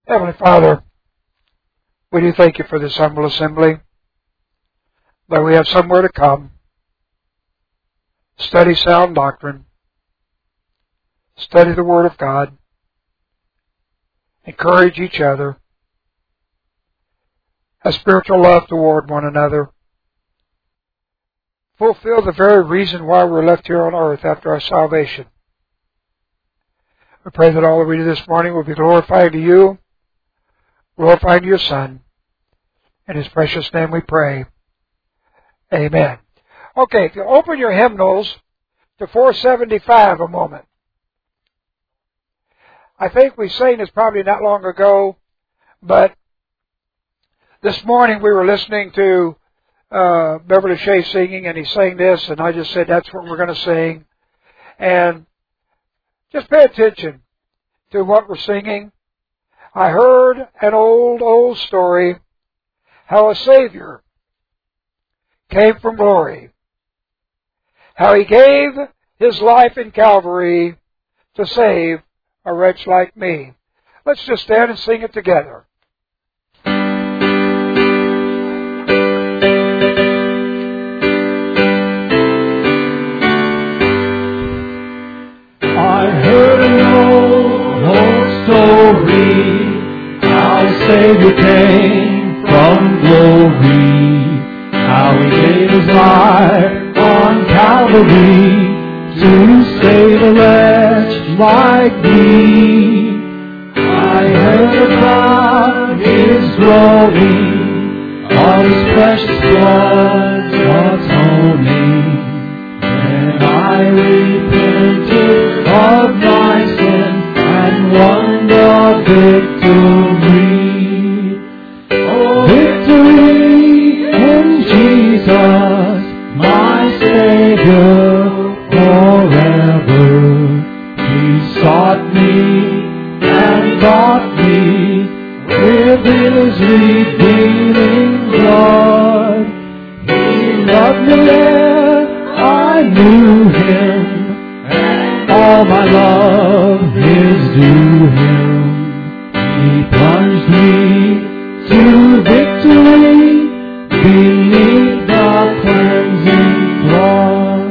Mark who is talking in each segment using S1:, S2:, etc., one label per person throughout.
S1: Heavenly Father, we do thank you for this humble assembly, that we have somewhere to come, study sound doctrine, study the Word of God, encourage each other, have spiritual love toward one another, fulfill the very reason why we're left here on earth after our salvation. We pray that all that we do this morning will be glorifying to you, glorifying to your Son. In His precious name we pray. Amen. Okay, if you open your hymnals to 475 a moment. I think we sang this probably not long ago, but this morning we were listening to Beverly Shea singing, and he sang this, and I just said that's what we're going to sing. And just pay attention to what we're singing. I heard an old story, how a Savior came from glory, how He gave His life in Calvary to save a wretch like me. Let's just stand and sing it together.
S2: I heard an old story, how a Savior came from glory, how He gave His life on Calvary to save a wretch like me. I heard about His glory, all His precious blood atoning. Then I repented of my sin and won the victory. Oh, victory in Jesus, my Savior forever. He sought me and bought me with His redeeming blood. He loved me ere I knew Him, and all my love is due Him. He plunged me to victory beneath the cleansing flood.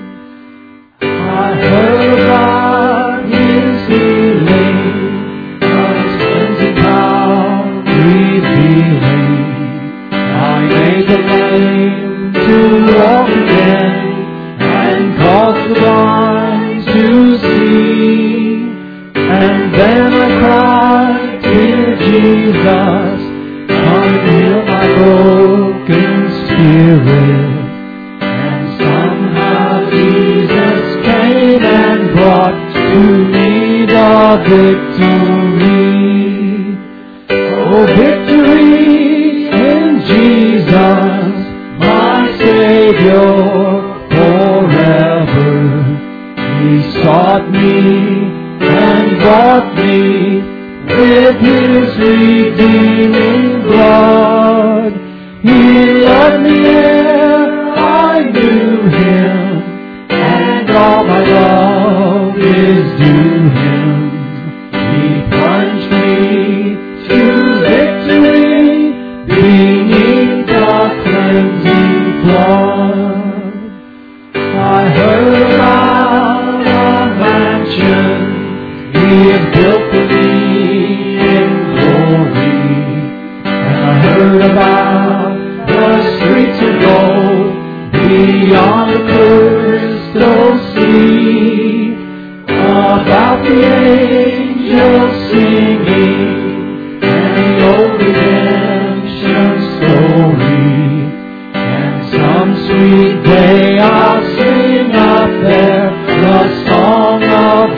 S2: I heard about His healing, His cleansing power revealing. I made the lame to walk again, and caused the blind to see. And then I cried, dear Jesus, come heal my broken spirit. And somehow Jesus came and brought to me the victory. Oh, victory in Jesus, my Savior forever. He sought me and bought me with His redeeming blood. He loved me ere I knew Him, and all my love is due Him. He plunged me to victory beneath the cleansing flood. I heard about a mansion He has built for me in glory, and I heard about the streets of gold beyond the crystal sea, about the angels singing and the old redemption story. And some sweet day I'll sing up there the song of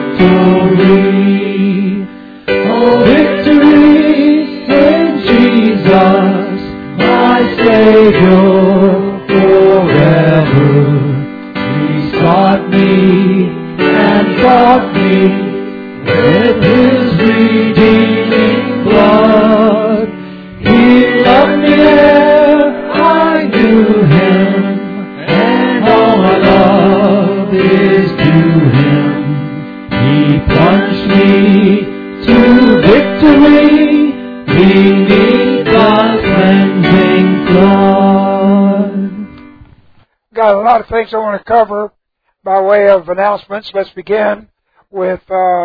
S2: victory. Oh, victory in Jesus, my Savior forever. He sought me and bought me with His redeeming blood. He loved me ere I knew Him, and all my love is due Him. He plunged me to victory We need God's cleansing flood.
S1: Got a lot of things I want to cover by way of announcements. Let's begin with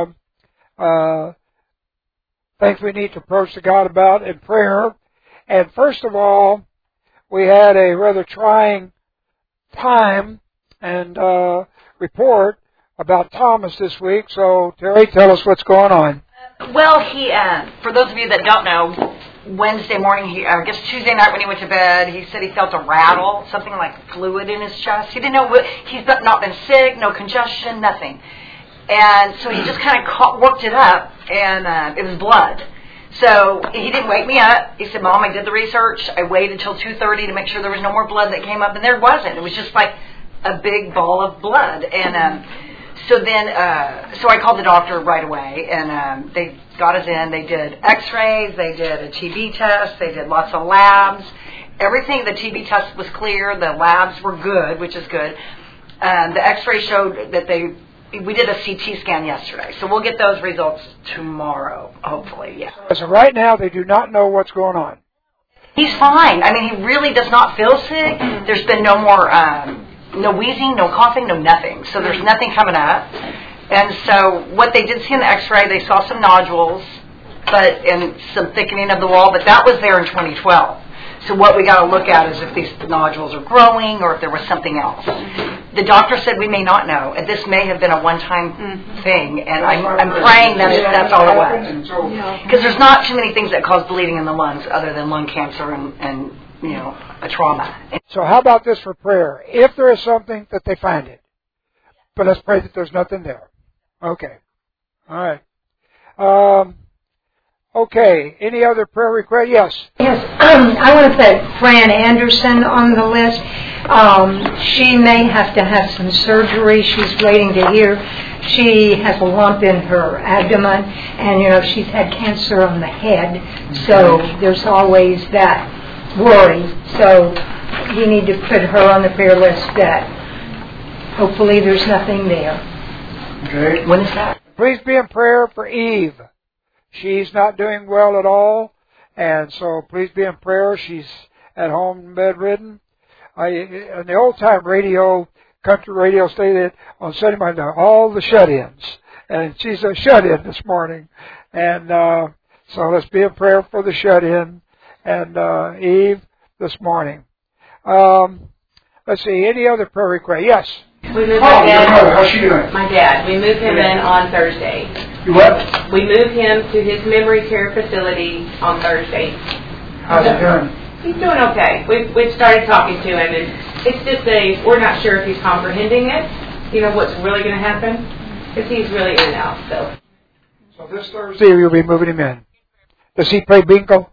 S1: things we need to approach to God about in prayer. And first of all, we had a rather trying time and report about Thomas this week. So, Terry, tell us what's going on.
S3: Well, he, for those of you that don't know, Wednesday morning, I guess Tuesday night when he went to bed, he said he felt a rattle, something like fluid in his chest. He didn't know he's not been sick, no congestion, nothing. And so he just kind of worked it up, and it was blood. So he didn't wake me up. He said, Mom, I did the research. I waited until 2:30 to make sure there was no more blood that came up, and there wasn't. It was just like a big ball of blood. And so I called the doctor right away, and they got us in. They did x-rays. They did a TB test. They did lots of labs. Everything, the TB test was clear. The labs were good, which is good. The x-ray showed that we did a CT scan yesterday, so we'll get those results tomorrow, hopefully, yeah.
S1: So right now, they do not know what's going on.
S3: He's fine. I mean, he really does not feel sick. There's been no more, no wheezing, no coughing, no nothing. So there's nothing coming up. And so what they did see in the x-ray, they saw some nodules and some thickening of the wall, but that was there in 2012. So what we got to look at is if these nodules are growing or if there was something else. The doctor said we may not know, and this may have been a one-time thing, and I'm praying that that's all it was. Because there's not too many things that cause bleeding in the lungs other than lung cancer and a trauma.
S1: So how about this for prayer? If there is something, that they find it. But let's pray that there's nothing there. Okay. All right. Okay. Any other prayer request? Yes.
S4: Yes. I want to put Fran Anderson on the list. She may have to have some surgery. She's waiting to hear. She has a lump in her abdomen, and she's had cancer on the head. So there's always that worry. So we need to put her on the prayer list that hopefully there's nothing there.
S1: Okay.
S3: When is that?
S1: Please be in prayer for Eve. She's not doing well at all, and so please be in prayer. She's at home bedridden. In the old-time radio, country radio stated on Sunday morning, all the shut-ins, and she's a shut-in this morning. And so let's be in prayer for the shut-in and Eve this morning. Let's see, any other prayer request? Yes.
S5: We moved my dad.
S1: How's she doing?
S5: My dad. We moved him in on Thursday.
S1: You what?
S5: We moved him to his memory care facility on Thursday.
S1: How's he doing?
S5: He's doing okay. We've started talking to him, and it's just we're not sure if he's comprehending it. What's really going to happen, because he's really in and out.
S1: So this Thursday you'll be moving him in. Does he play bingo?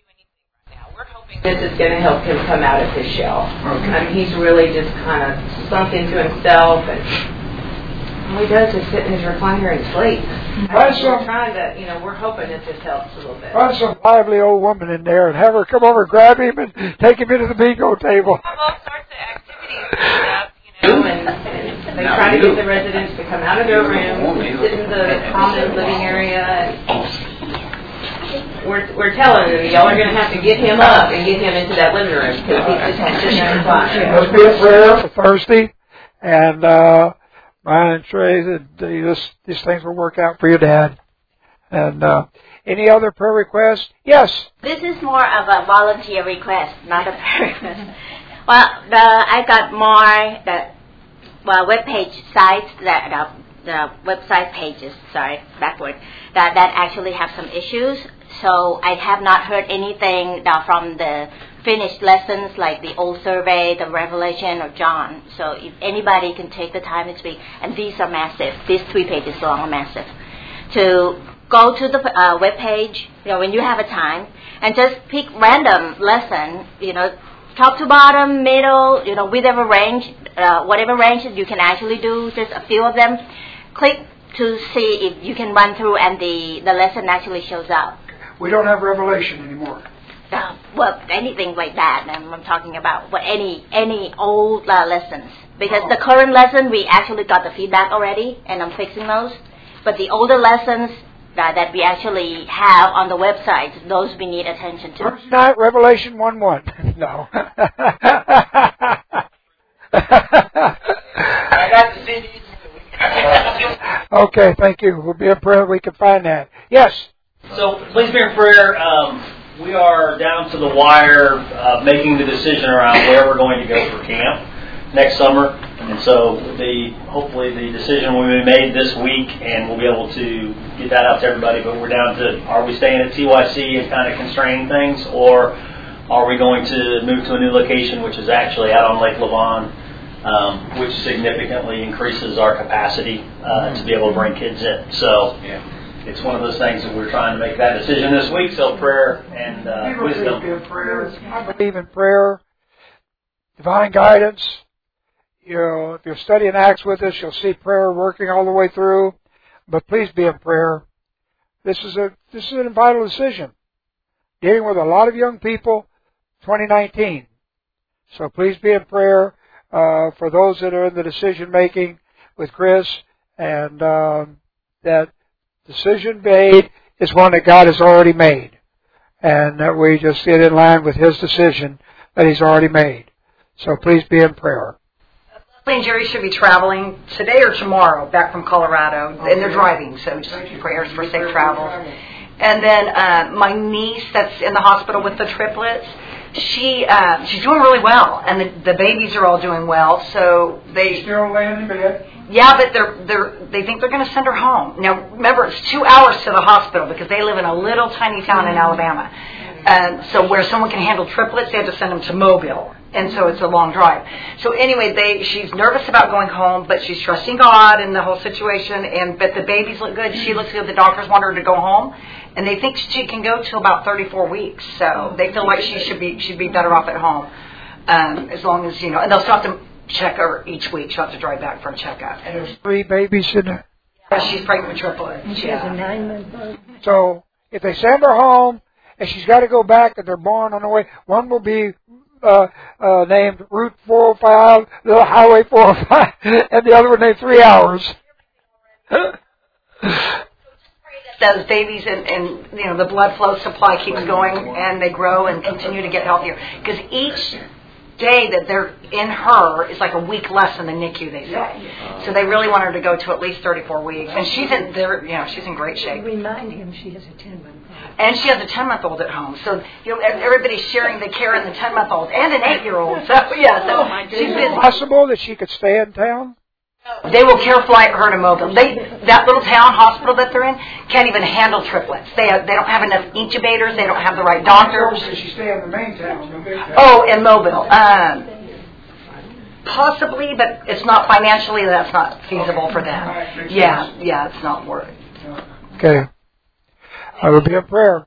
S5: This is going to help him come out of his shell.
S1: Okay.
S5: I mean, he's really just kind of sunk into himself, and all he does is sit in his recliner and sleep. We're trying to, we're hoping that this helps a little bit.
S1: Find some lively old woman in there and have her come over, grab him, and take him into the bingo table.
S5: We have all sorts of activities set up, and they try to get the residents to come out of their room, sit in the common living area, and we're telling them, y'all are going to have to get him up and get him into that living room because he's just sitting there reclining.
S1: Let's be in prayer for Thursday, and mine and Trey, that these things will work out for your dad. And any other prayer requests? Yes.
S6: This is more of a volunteer request, not a prayer request. Well, I got more web page sites that the website pages, that actually have some issues. So I have not heard anything from the finished lessons like the old survey, the Revelation, or John. So if anybody can take the time to speak, and these are massive. These 3 pages long are massive. To go to the web page, when you have a time, and just pick random lesson, top to bottom, middle, whatever range that you can actually do, just a few of them. Click to see if you can run through and the lesson actually shows up.
S1: We don't have Revelation anymore.
S6: Well, anything like that. I'm talking about any old lessons. Because the current lesson, we actually got the feedback already, and I'm fixing those. But the older lessons, that we actually have on the website. Those we need attention to.
S1: Thursday night, Revelation 1:1. No.
S7: I got the CDs.
S1: Okay, thank you. We'll be in prayer. We can find that. Yes.
S8: So please be in prayer. We are down to the wire making the decision around where we're going to go for camp next summer. And so hopefully the decision will be made this week, and we'll be able to get that out to everybody. But we're down to, are we staying at TYC and kind of constraining things, or are we going to move to a new location, which is actually out on Lake Lavon, which significantly increases our capacity to be able to bring kids in. So it's one of those things that we're trying to make that decision this week. So prayer and wisdom.
S1: I believe in prayer, divine guidance. You know, if you're studying Acts with us, you'll see prayer working all the way through. But please be in prayer. This is a vital decision. Dealing with a lot of young people, 2019. So please be in prayer for those that are in the decision making with Chris, and that decision made is one that God has already made, and that we just get in line with His decision that He's already made. So please be in prayer.
S3: Leslie and Jerry should be traveling today or tomorrow back from Colorado, and they're driving, so just prayers for safe travels. And then my niece that's in the hospital with the triplets, she's doing really well, and the babies are all doing well. So they
S1: Still laying in bed.
S3: Yeah, but they think they're going to send her home. Now, remember, it's 2 hours to the hospital because they live in a little tiny town in Alabama. So where someone can handle triplets, they have to send them to Mobile. And so it's a long drive. So anyway, she's nervous about going home, but she's trusting God in the whole situation. But the babies look good. She looks good. The doctors want her to go home. And they think she can go till about 34 weeks. So they feel like she'd be better off at home. As long as, and they'll still have to check her each week. She'll have to drive back for a checkup.
S1: And there's 3 babies in there.
S3: Yeah, she's pregnant with triplets.
S4: And she has a 9-month-old.
S1: So if they send her home and she's got to go back and they're born on the way, one will be named Route 405, the Highway 405, and the other one named 3 Hours.
S3: Those babies and the blood flow supply keeps going, and they grow and continue to get healthier. Because each day that they're in her is like a week less in the NICU, they say. So they really want her to go to at least 34 weeks. And she's in great shape.
S4: Remind him she has a 10-month-old.
S3: And she has a 10-month-old at home. So everybody's sharing the care in the 10-month-old and an 8-year-old. So she's busy.
S1: Possible that she could stay in town?
S3: They will care flight her to Mobile. That little town hospital that they're in can't even handle triplets. They don't have enough incubators. They don't have the right doctors.
S1: Should she stay in the main town? The big town?
S3: Oh, in Mobile. Possibly, but it's not financially. That's not feasible for them. Yeah, it's not worth it.
S1: Okay. I will be in prayer.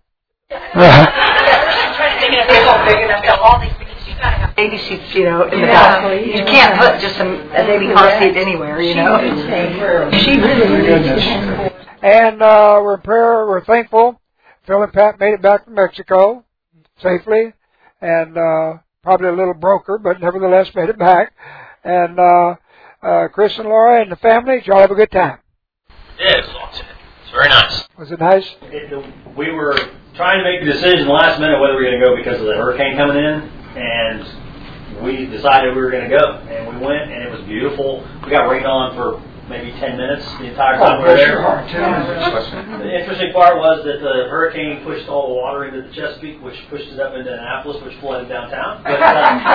S3: Baby seats, in the back. You can't put just a baby car seat anywhere,
S4: She really needs.
S1: And we're in prayer. We're thankful. Phil and Pat made it back from Mexico safely, and probably a little broker, but nevertheless made it back. And Chris and Laura and the family, did y'all have a good time?
S8: Yeah, it was awesome. It's very nice.
S1: Was it nice?
S8: We were trying to make the decision last minute whether we were going to go because of the hurricane coming in, and we decided we were going to go, and we went, and it was beautiful. We got rained on for maybe 10 minutes the entire time we were there. The interesting part was that the hurricane pushed all the water into the Chesapeake, which pushed it up into Annapolis, which flooded downtown. But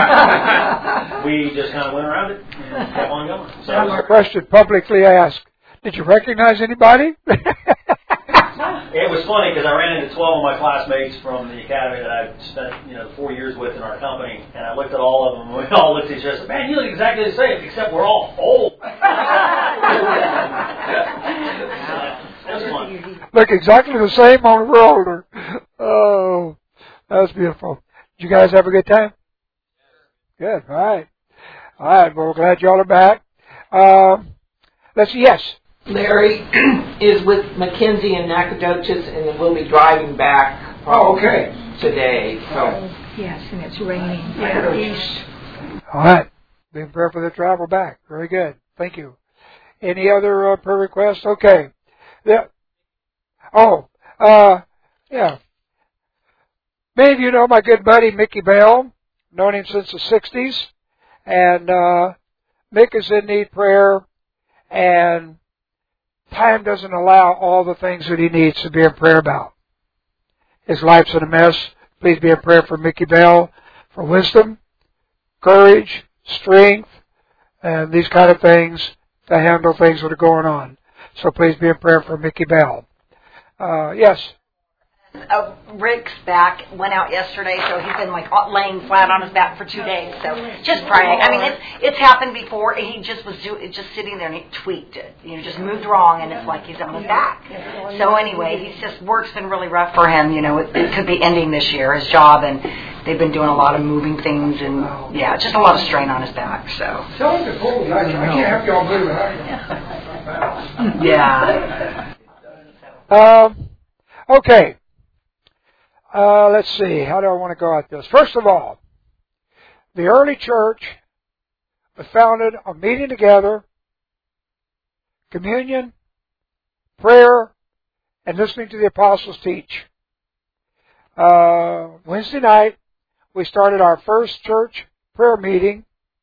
S8: we just kind of went around it and kept on going. So
S1: My question publicly asked, did you recognize anybody?
S8: it was funny because I ran into 12 of my classmates from the academy that I spent 4 years with in our company, and I looked at all of them, and we all looked at each other and said, man, you look exactly the same, except we're all old. That was fun.
S1: Look exactly the same, only we're older. Oh, that was beautiful. Did you guys have a good time? Good, all right. All right, well, we're glad y'all are back. Let's see, yes.
S7: Larry is with Mackenzie in Nacogdoches, and then we'll be driving back today. So.
S4: Yes, and it's raining. East.
S1: All right. Be in prayer for the travel back. Very good. Thank you. Any other prayer requests? Okay. Yeah. Yeah. Many of you know my good buddy Mickey Bell. Known him since the 60s. And Mick is in need of prayer. And time doesn't allow all the things that he needs to be in prayer about. His life's in a mess. Please be in prayer for Mickey Bell for wisdom, courage, strength, and these kind of things to handle things that are going on. So please be in prayer for Mickey Bell. Yes?
S3: Rick's back went out yesterday, so he's been like laying flat on his back for 2 days. So just praying. I mean, it's happened before. He just was just sitting there and he tweaked it. Just moved wrong, and it's like he's on his back. So anyway, work's been really rough for him. It could be ending this year, his job, and they've been doing a lot of moving things, and just a lot of strain on his back. So.
S1: Tell him to pull it. I can't help y'all move it.
S3: Yeah.
S1: Okay. Let's see. How do I want to go at this? First of all, the early church was founded on meeting together, communion, prayer, and listening to the apostles teach. Wednesday night, we started our first church prayer meeting,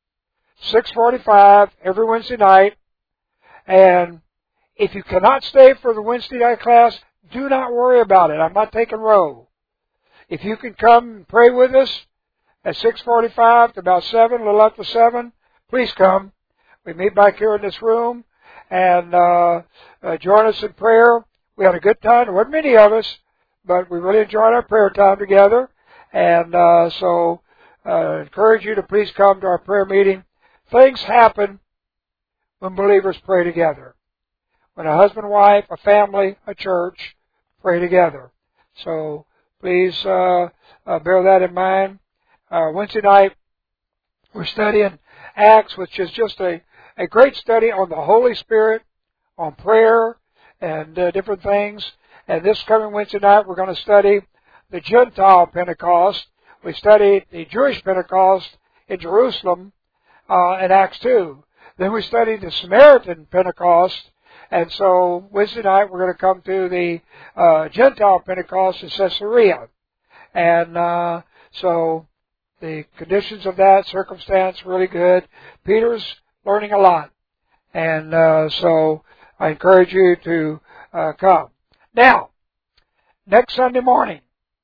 S1: 6:45 every Wednesday night. And if you cannot stay for the Wednesday night class, do not worry about it. I'm not taking row. If you can come and pray with us at 6:45 to about 7, a little after 7, please come. We meet back here in this room and join us in prayer. We had a good time. There weren't many of us, but we really enjoyed our prayer time together. And so I encourage you to please come to our prayer meeting. Things happen when believers pray together. When a husband, wife, a family, a church pray together. So please bear that in mind. Wednesday night, we're studying Acts, which is just a great study on the Holy Spirit, on prayer, and different things. And this coming Wednesday night, we're going to study the Gentile Pentecost. We studied the Jewish Pentecost in Jerusalem in Acts 2. Then we studied the Samaritan Pentecost. And so Wednesday night we're going to come to the Gentile Pentecost in Caesarea. And so the conditions of that circumstance really good. Peter's learning a lot. And so I encourage you to come. Now, next Sunday morning,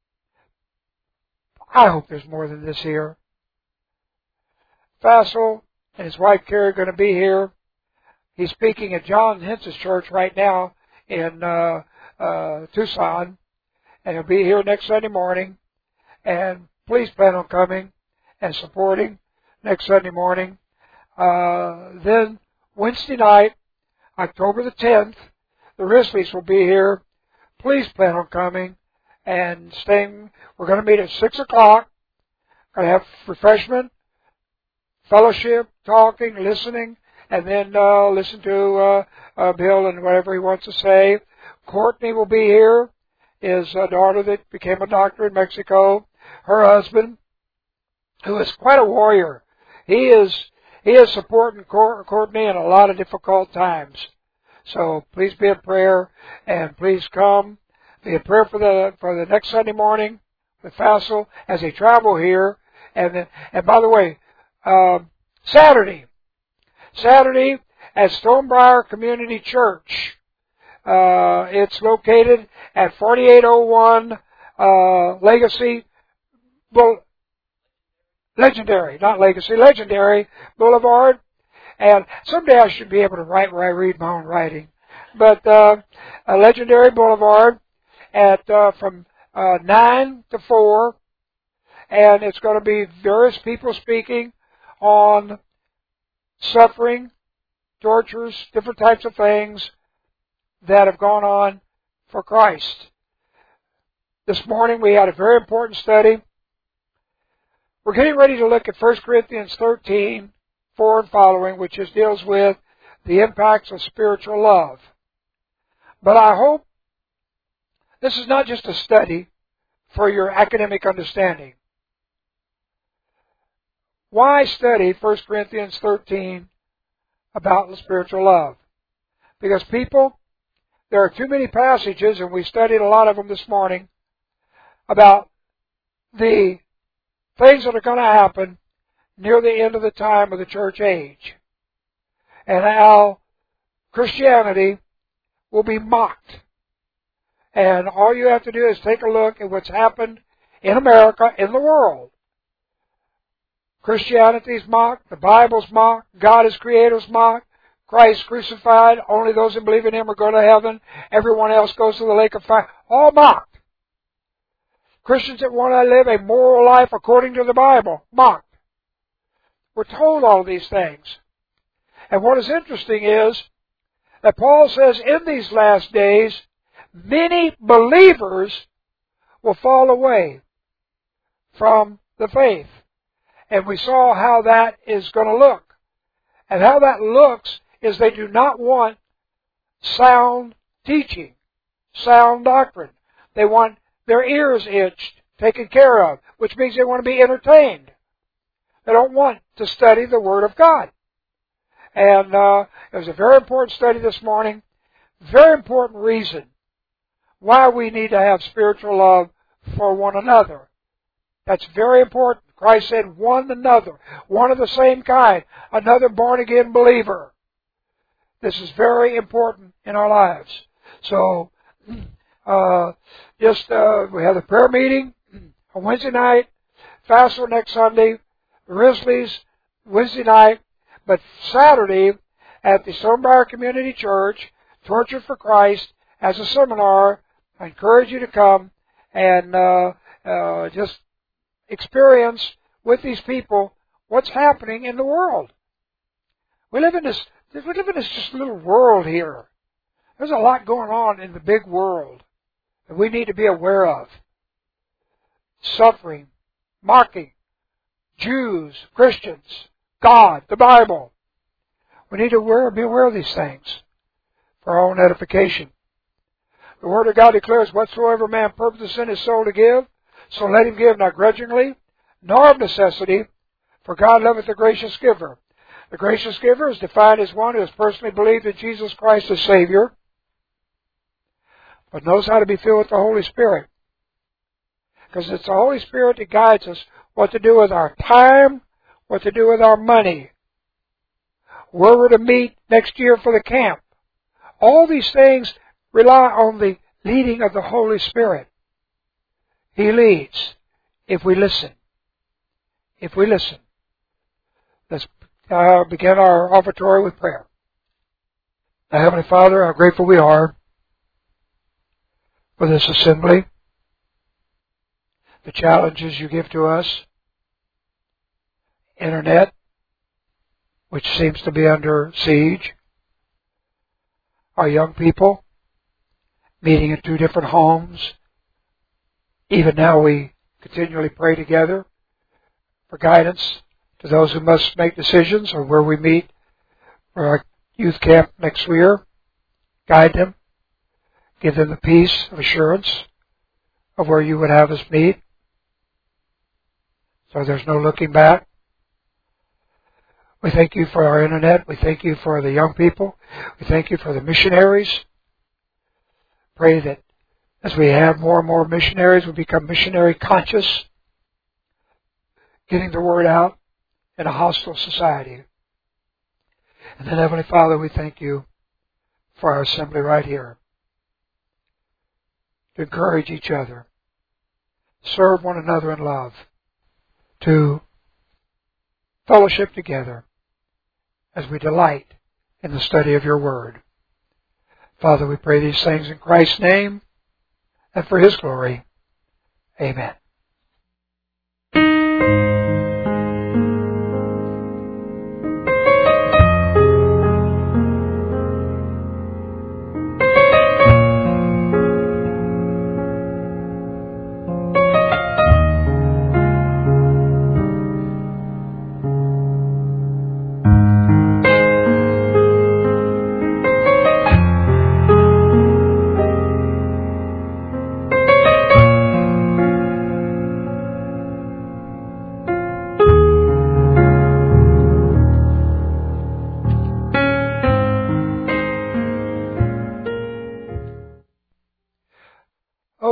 S1: I hope there's more than this here. Fassel and his wife Carrie are going to be here. He's speaking at John Hence's church right now in Tucson, and he'll be here next Sunday morning. And please plan on coming and supporting next Sunday morning. Then Wednesday night, October the 10th, the Risleys will be here. Please plan on coming and staying. We're going to meet at 6 o'clock. Going to have refreshment, fellowship, talking, listening. And then listen to Bill and whatever he wants to say. Courtney will be here. His daughter that became a doctor in Mexico. Her husband, who is quite a warrior. He is supporting Courtney in a lot of difficult times. So please be in prayer and please come. Be in prayer for the next Sunday morning with Fassel as they travel here. And by the way, Saturday at Stonebriar Community Church. It's located at 4801 Legendary Boulevard. And someday I should be able to write where I read my own writing. But Legendary Boulevard at from 9 to 4. And it's going to be various people speaking on suffering, tortures, different types of things that have gone on for Christ. This morning we had a very important study. We're getting ready to look at 1 Corinthians 13, 4 and following, which deals with the impacts of spiritual love. But I hope this is not just a study for your academic understanding. Why study 1 Corinthians 13 about spiritual love? Because people, there are too many passages, and we studied a lot of them this morning, about the things that are going to happen near the end of the time of the church age, and how Christianity will be mocked. And all you have to do is take a look at what's happened in America, in the world. Christianity's mocked, the Bible's mocked, God as Creator's mocked, Christ crucified, only those who believe in Him are going to heaven, everyone else goes to the lake of fire, all mocked. Christians that want to live a moral life according to the Bible, mocked. We're told all of these things. And what is interesting is that Paul says in these last days, many believers will fall away from the faith. And we saw how that is going to look. And how that looks is they do not want sound teaching, sound doctrine. They want their ears itched, taken care of, which means they want to be entertained. They don't want to study the Word of God. And it was a very important study this morning. Very important reason why we need to have spiritual love for one another. That's very important. Christ said, one another, one of the same kind, another born-again believer. This is very important in our lives. So, we have the prayer meeting on Wednesday night, Festival next Sunday, the Risleys Wednesday night, but Saturday at the Stonebriar Community Church, Torture for Christ, as a seminar. I encourage you to come and just experience with these people what's happening in the world. We live in this just little world here. There's a lot going on in the big world that we need to be aware of. Suffering, mocking, Jews, Christians, God, the Bible. We need to be aware of these things for our own edification. The Word of God declares, whatsoever man purposes in his soul to give, so let him give, not grudgingly, nor of necessity, for God loveth the gracious giver. The gracious giver is defined as one who has personally believed in Jesus Christ as Savior, but knows how to be filled with the Holy Spirit. Because it's the Holy Spirit that guides us what to do with our time, what to do with our money, where we're to meet next year for the camp. All these things rely on the leading of the Holy Spirit. He leads if we listen. If we listen. Let's begin our offertory with prayer. Now, Heavenly Father, how grateful we are for this assembly, the challenges you give to us, Internet, which seems to be under siege, our young people meeting in 2 different homes. Even now we continually pray together for guidance to those who must make decisions or where we meet for our youth camp next year. Guide them. Give them the peace of assurance of where you would have us meet. So there's no looking back. We thank you for our Internet. We thank you for the young people. We thank you for the missionaries. Pray that as we have more and more missionaries, we become missionary conscious, getting the word out in a hostile society. And then, Heavenly Father, we thank you for our assembly right here, to encourage each other, serve one another in love, to fellowship together as we delight in the study of your word. Father, we pray these things in Christ's name and for His glory. Amen.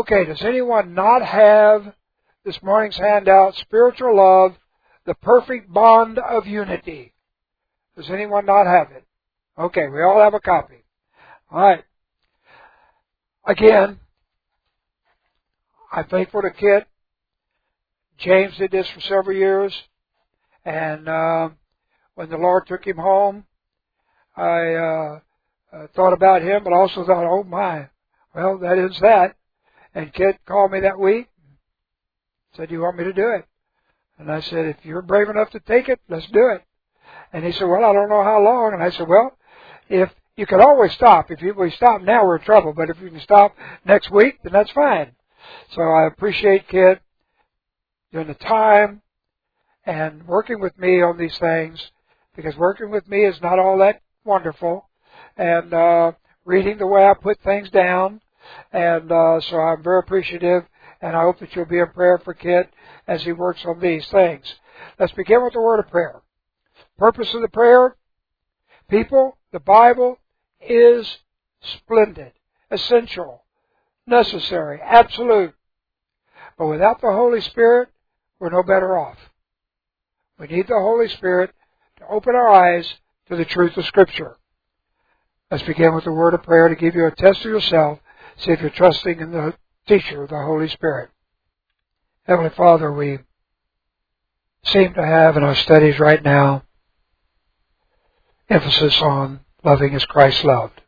S1: Okay, does anyone not have this morning's handout, Spiritual Love, the Perfect Bond of Unity? Does anyone not have it? Okay, we all have a copy. All right. Again, I'm thankful to Kit. James did this for several years, and when the Lord took him home, I thought about him, but also thought, oh my, well, that is that. And Kit called me that week, said, do you want me to do it? And I said, if you're brave enough to take it, let's do it. And he said, well, I don't know how long. And I said, well, if you can always stop. If we stop now, we're in trouble. But if you can stop next week, then that's fine. So I appreciate Kit doing the time and working with me on these things, because working with me is not all that wonderful. And reading the way I put things down. And so I'm very appreciative, and I hope that you'll be in prayer for Kit as he works on these things. Let's begin with the word of prayer. Purpose of the prayer, people, the Bible is splendid, essential, necessary, absolute. But without the Holy Spirit, we're no better off. We need the Holy Spirit to open our eyes to the truth of Scripture. Let's begin with the word of prayer to give you a test of yourself, see if you're trusting in the teacher, the Holy Spirit. Heavenly Father, we seem to have in our studies right now emphasis on loving as Christ loved.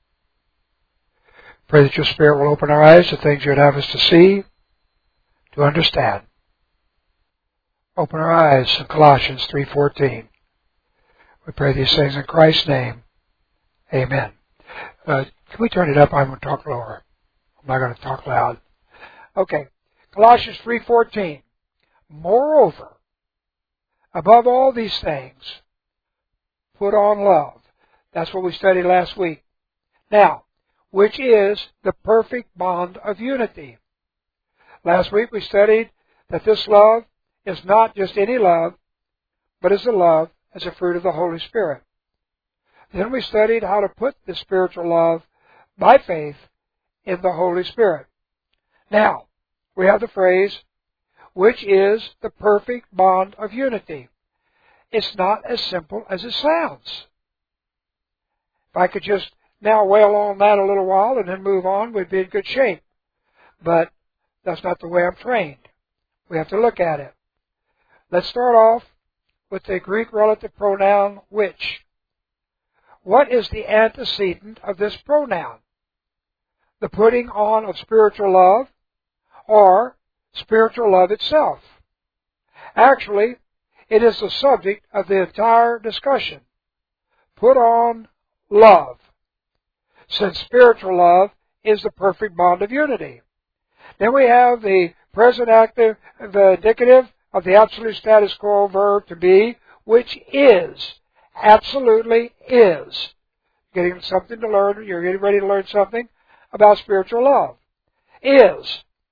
S1: Pray that your Spirit will open our eyes to things you'd have us to see, to understand. Open our eyes in Colossians 3:14. We pray these things in Christ's name. Amen. Can we turn it up? I'm going to talk lower. I'm not going to talk loud. Okay. Colossians 3:14. Moreover, above all these things, put on love. That's what we studied last week. Now, which is the perfect bond of unity. Last week we studied that this love is not just any love, but is a love as a fruit of the Holy Spirit. Then we studied how to put this spiritual love by faith in the Holy Spirit. Now, we have the phrase, which is the perfect bond of unity. It's not as simple as it sounds. If I could just now wail on that a little while and then move on, we'd be in good shape. But that's not the way I'm trained. We have to look at it. Let's start off with the Greek relative pronoun which. What is the antecedent of this pronoun? The putting on of spiritual love or spiritual love itself? Actually, it is the subject of the entire discussion. Put on love, since spiritual love is the perfect bond of unity. Then we have the present active, the indicative of the absolute status quo verb to be, which is. Absolutely is. Getting something to learn, you're getting ready to learn something about spiritual love. Is.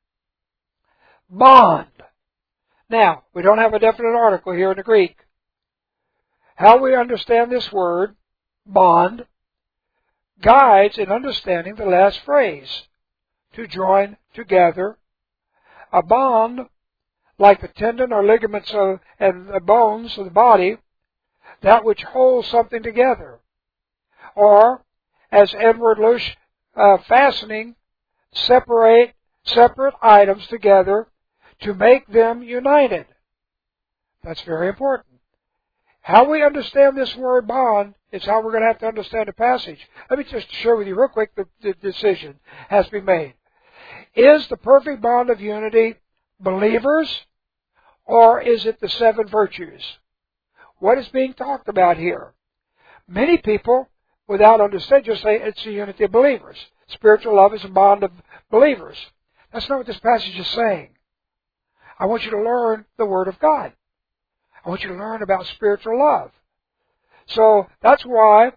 S1: Bond. Now, we don't have a definite article here in the Greek. How we understand this word, bond, guides in understanding the last phrase, to join together. A bond, like the tendon or ligaments and the bones of the body, that which holds something together. Or, as Edward Lush, fastening, separate items together to make them united. That's very important. How we understand this word bond is how we're going to have to understand the passage. Let me just share with you real quick the decision has to be made. Is the perfect bond of unity believers, or is it the 7 virtues? What is being talked about here? Many people, without understanding, just say it's the unity of believers. Spiritual love is a bond of believers. That's not what this passage is saying. I want you to learn the Word of God. I want you to learn about spiritual love. So that's why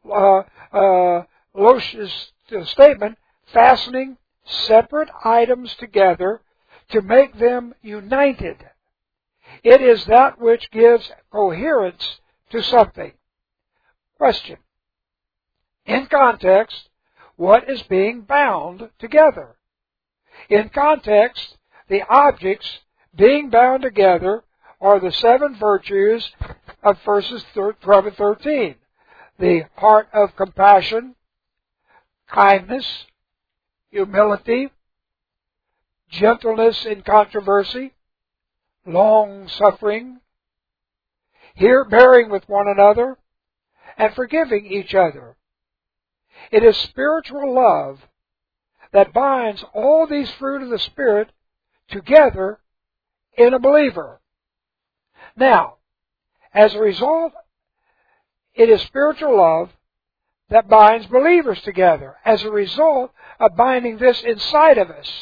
S1: Losch's statement, fastening separate items together to make them united. It is that which gives coherence to something. Question. In context, what is being bound together? In context, the objects being bound together are the 7 virtues of verses 12 and 13. The heart of compassion, kindness, humility, gentleness in controversy, long-suffering, here bearing with one another, and forgiving each other. It is spiritual love that binds all these fruit of the Spirit together in a believer. Now, as a result, it is spiritual love that binds believers together as a result of binding this inside of us.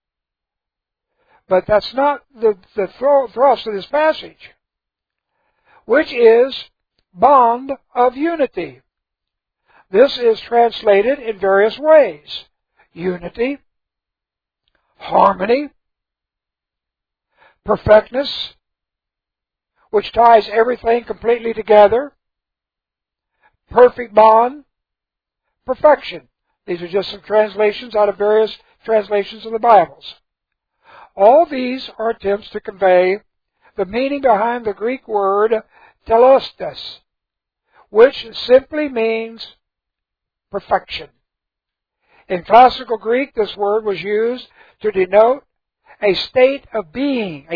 S1: But that's not the thrust of this passage, which is bond of unity. This is translated in various ways. Unity, harmony, perfectness, which ties everything completely together, perfect bond, perfection. These are just some translations out of various translations of the Bibles. All these are attempts to convey the meaning behind the Greek word telostes, which simply means perfection. In classical Greek, this word was used to denote a state of being,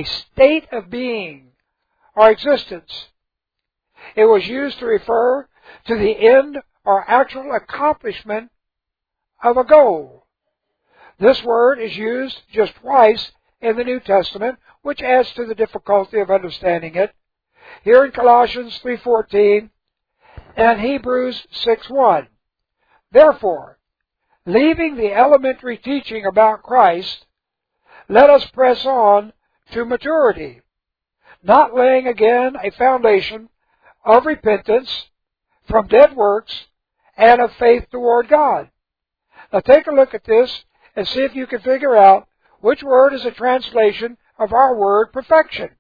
S1: or existence. It was used to refer to the end or actual accomplishment of a goal. This word is used just twice in the New Testament, which adds to the difficulty of understanding it. Here in Colossians 3:14 and Hebrews 6:1. Therefore, leaving the elementary teaching about Christ, let us press on to maturity, not laying again a foundation of repentance from dead works and of faith toward God. Now take a look at this and see if you can figure out which word is a translation of our word perfection.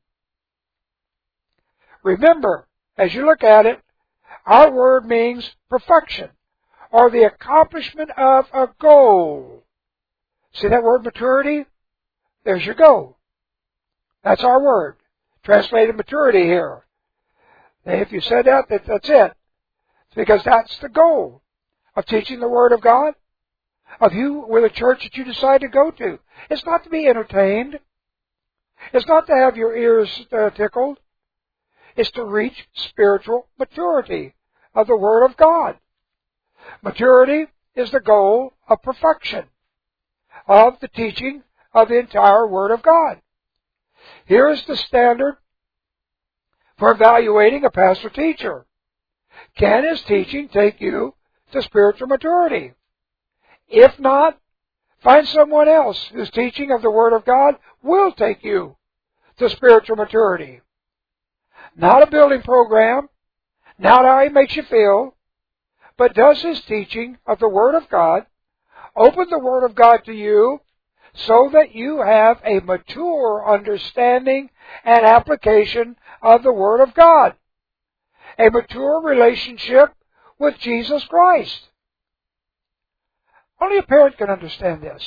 S1: Remember, as you look at it, our word means perfection, or the accomplishment of a goal. See that word maturity? There's your goal. That's our word. Translated maturity here. And if you said that, that's it. It's because that's the goal of teaching the Word of God, of you with a church that you decide to go to. It's not to be entertained. It's not to have your ears tickled. It's to reach spiritual maturity of the Word of God. Maturity is the goal of perfection of the teaching of the entire Word of God. Here is the standard for evaluating a pastor teacher. Can his teaching take you to spiritual maturity? If not, find someone else whose teaching of the Word of God will take you to spiritual maturity. Not a building program, not how he makes you feel, but does his teaching of the Word of God open the Word of God to you so that you have a mature understanding and application of the Word of God? A mature relationship with Jesus Christ. Only a parent can understand this.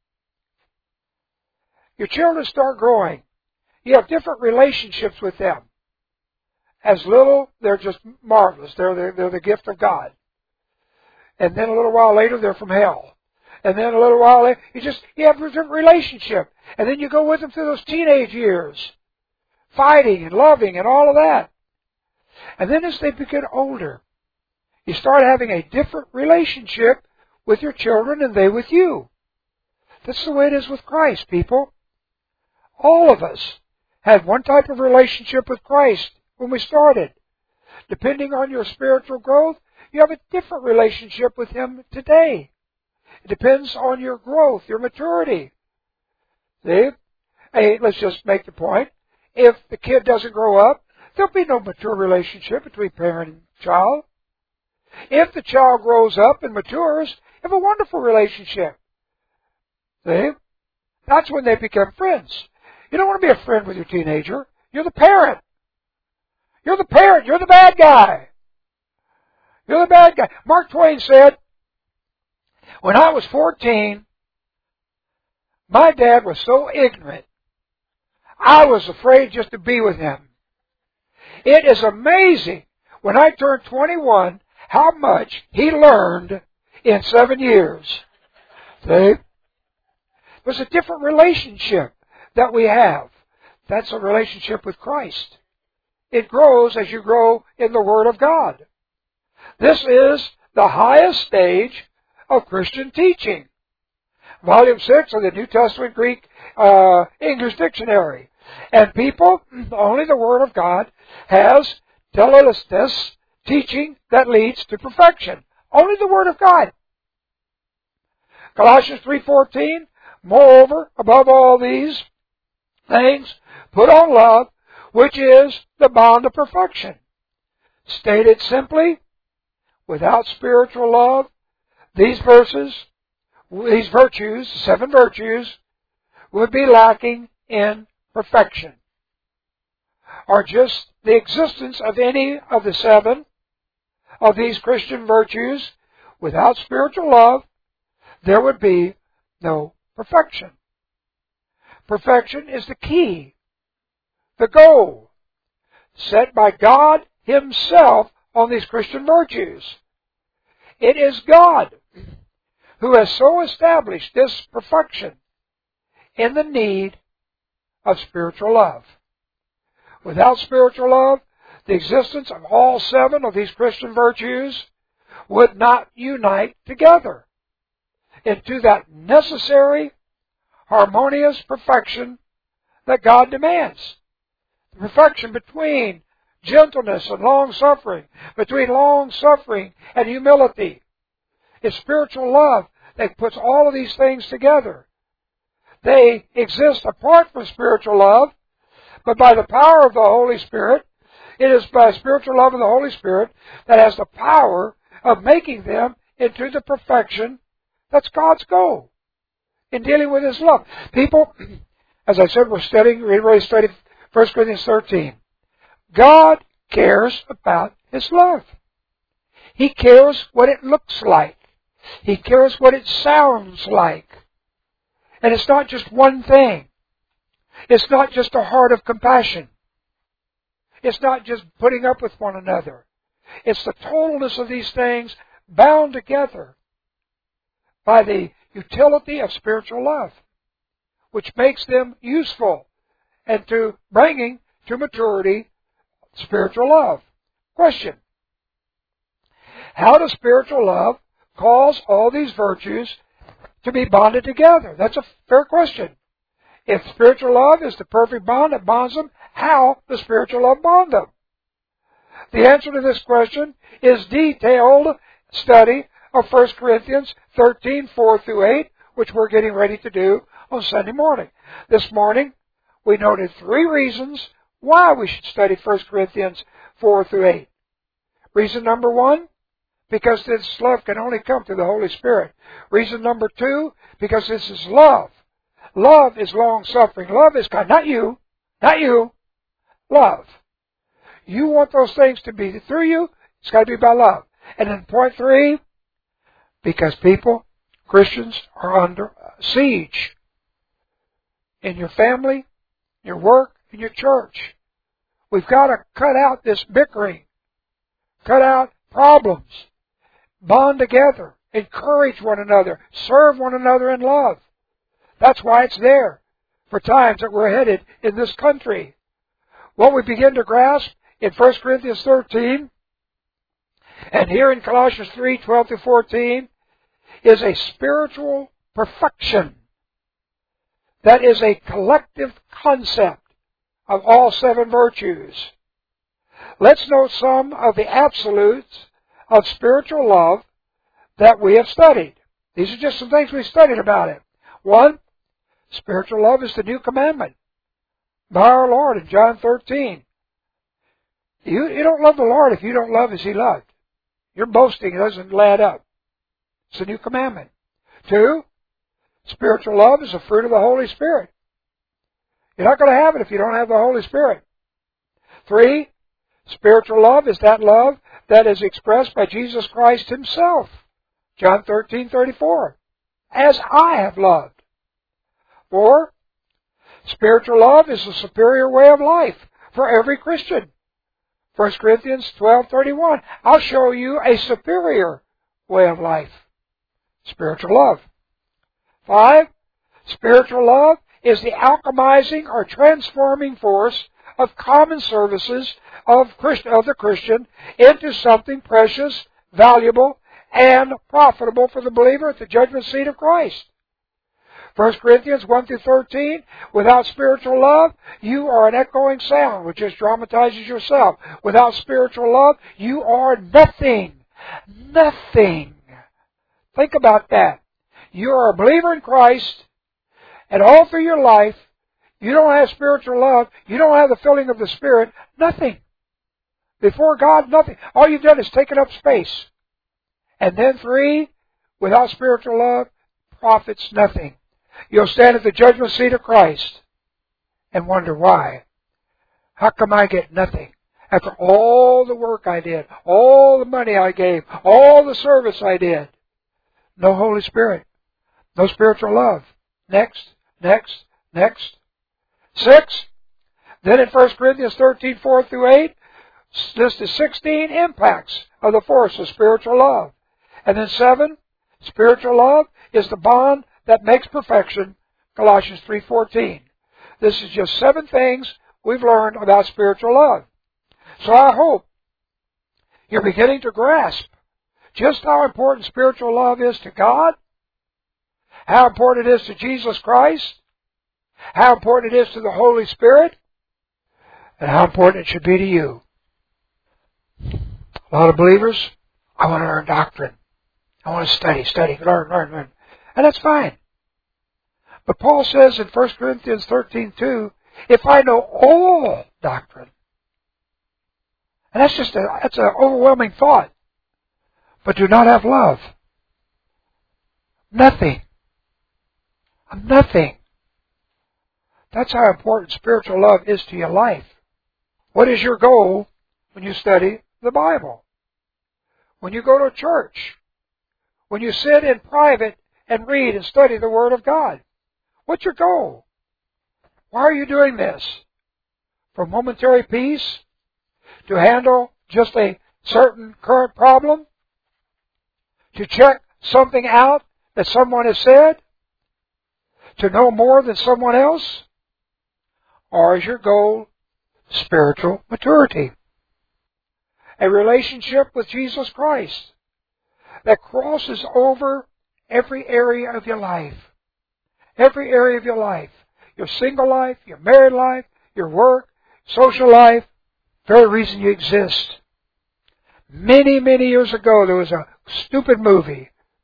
S1: Your children start growing. You have different relationships with them. As little, they're just marvelous. They're the gift of God. And then a little while later, they're from hell. And then a little while later, you have a different relationship. And then you go with them through those teenage years. Fighting and loving and all of that. And then as they get older, you start having a different relationship with your children and they with you. That's the way it is with Christ, people. All of us had one type of relationship with Christ when we started. Depending on your spiritual growth, you have a different relationship with Him today. It depends on your growth, your maturity. See? Hey, let's just make the point. If the kid doesn't grow up, there'll be no mature relationship between parent and child. If the child grows up and matures, you have a wonderful relationship. See? That's when they become friends. You don't want to be a friend with your teenager. You're the parent. You're the parent. You're the bad guy. You're the bad guy. Mark Twain said, when I was 14, My dad was so ignorant, I was afraid just to be with him. It is amazing when I turned 21 how much he learned in 7 years. See? There's a different relationship that we have. That's a relationship with Christ. It grows as you grow in the Word of God. This is the highest stage of Christian teaching. Volume 6 of the New Testament Greek English Dictionary. And people, only the Word of God has telelistes, teaching that leads to perfection. Only the Word of God. Colossians 3:14, moreover, above all these things, put on love, which is the bond of perfection. Stated simply, without spiritual love, these virtues, 7 virtues, would be lacking in perfection. Or just the existence of any of the 7 of these Christian virtues, without spiritual love, there would be no perfection. Perfection is the key, the goal, set by God Himself on these Christian virtues. It is God who has so established this perfection in the need of spiritual love. Without spiritual love, the existence of all 7 of these Christian virtues would not unite together into that necessary, harmonious perfection that God demands. The perfection between gentleness and long-suffering, between long-suffering and humility. It's spiritual love that puts all of these things together. They exist apart from spiritual love, but by the power of the Holy Spirit, it is by spiritual love of the Holy Spirit that has the power of making them into the perfection that's God's goal in dealing with His love. People, as I said, we're ready to study 1 Corinthians 13. God cares about His love. He cares what it looks like. He cares what it sounds like. And it's not just one thing. It's not just a heart of compassion. It's not just putting up with one another. It's the totalness of these things bound together by the utility of spiritual love, which makes them useful and to bringing to maturity spiritual love. Question: how does spiritual love cause all these virtues to be bonded together? That's a fair question. If spiritual love is the perfect bond that bonds them, how does spiritual love bond them? The answer to this question is detailed study of 1 Corinthians 13, 4 through 8, which we're getting ready to do on Sunday morning. This morning, we noted 3 reasons why we should study 1 Corinthians 4 through 8. Reason number 1, because this love can only come through the Holy Spirit. Reason number 2, because this is love. Love is long-suffering. Love is kind. Not you. Love. You want those things to be through you, it's got to be by love. And then point 3, because people, Christians, are under siege. In your family, your work, in your church. We've got to cut out this bickering. Cut out problems. Bond together. Encourage one another. Serve one another in love. That's why it's there for times that we're headed in this country. What we begin to grasp in 1 Corinthians 13 and here in Colossians 3, 12 through 14 is a spiritual perfection that is a collective concept of all 7 virtues. Let's note some of the absolutes of spiritual love that we have studied. These are just some things we studied about it. 1, spiritual love is the new commandment by our Lord in John 13. You don't love the Lord if you don't love as He loved. Your boasting doesn't add up. It's a new commandment. 2, spiritual love is a fruit of the Holy Spirit. You're not going to have it if you don't have the Holy Spirit. 3, spiritual love is that love that is expressed by Jesus Christ Himself. John 13:34. As I have loved. 4. Spiritual love is the superior way of life for every Christian. 1 Corinthians 12:31. I'll show you a superior way of life. Spiritual love. 5. Spiritual love is the alchemizing or transforming force of common services of the Christian into something precious, valuable, and profitable for the believer at the judgment seat of Christ. 1 Corinthians 1-13, without spiritual love, you are an echoing sound which just dramatizes yourself. Without spiritual love, you are nothing. Nothing. Think about that. You are a believer in Christ, and all through your life, you don't have spiritual love, you don't have the filling of the Spirit, nothing. Before God, nothing. All you've done is taken up space. And then 3, without spiritual love, profits nothing. You'll stand at the judgment seat of Christ and wonder why. How come I get nothing? After all the work I did, all the money I gave, all the service I did. No Holy Spirit. No spiritual love. Next. 6. Then in 1 Corinthians 13:4-8, listed 16 impacts of the force of spiritual love. And then 7, spiritual love is the bond that makes perfection, Colossians 3:14. This is just 7 things we've learned about spiritual love. So I hope you're beginning to grasp just how important spiritual love is to God, how important it is to Jesus Christ, how important it is to the Holy Spirit, and how important it should be to you. A lot of believers, I want to learn doctrine. I want to study, learn. And that's fine. But Paul says in 1 Corinthians 13:2, if I know all doctrine, and that's an overwhelming thought, but do not have love, nothing. I'm nothing. That's how important spiritual love is to your life. What is your goal when you study the Bible? When you go to church? When you sit in private and read and study the Word of God? What's your goal? Why are you doing this? For momentary peace? To handle just a certain current problem? To check something out that someone has said? To know more than someone else? Or is your goal spiritual maturity? A relationship with Jesus Christ that crosses over every area of your life. Every area of your life. Your single life, your married life, your work, social life, very reason you exist. Many, many years ago, there was a stupid movie.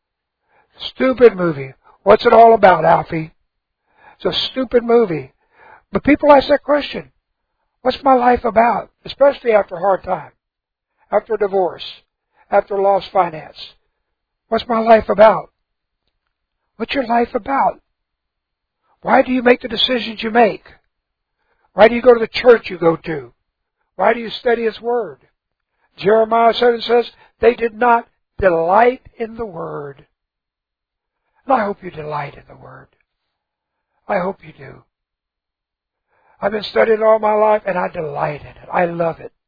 S1: What's it all about, Alfie? It's a stupid movie. But people ask that question. What's my life about? Especially after a hard time. After a divorce. After lost finance. What's my life about? What's your life about? Why do you make the decisions you make? Why do you go to the church you go to? Why do you study His Word? Jeremiah 7 says, they did not delight in the Word. And I hope you delight in the Word. I hope you do. I've been studying all my life and I delight in it. I love it.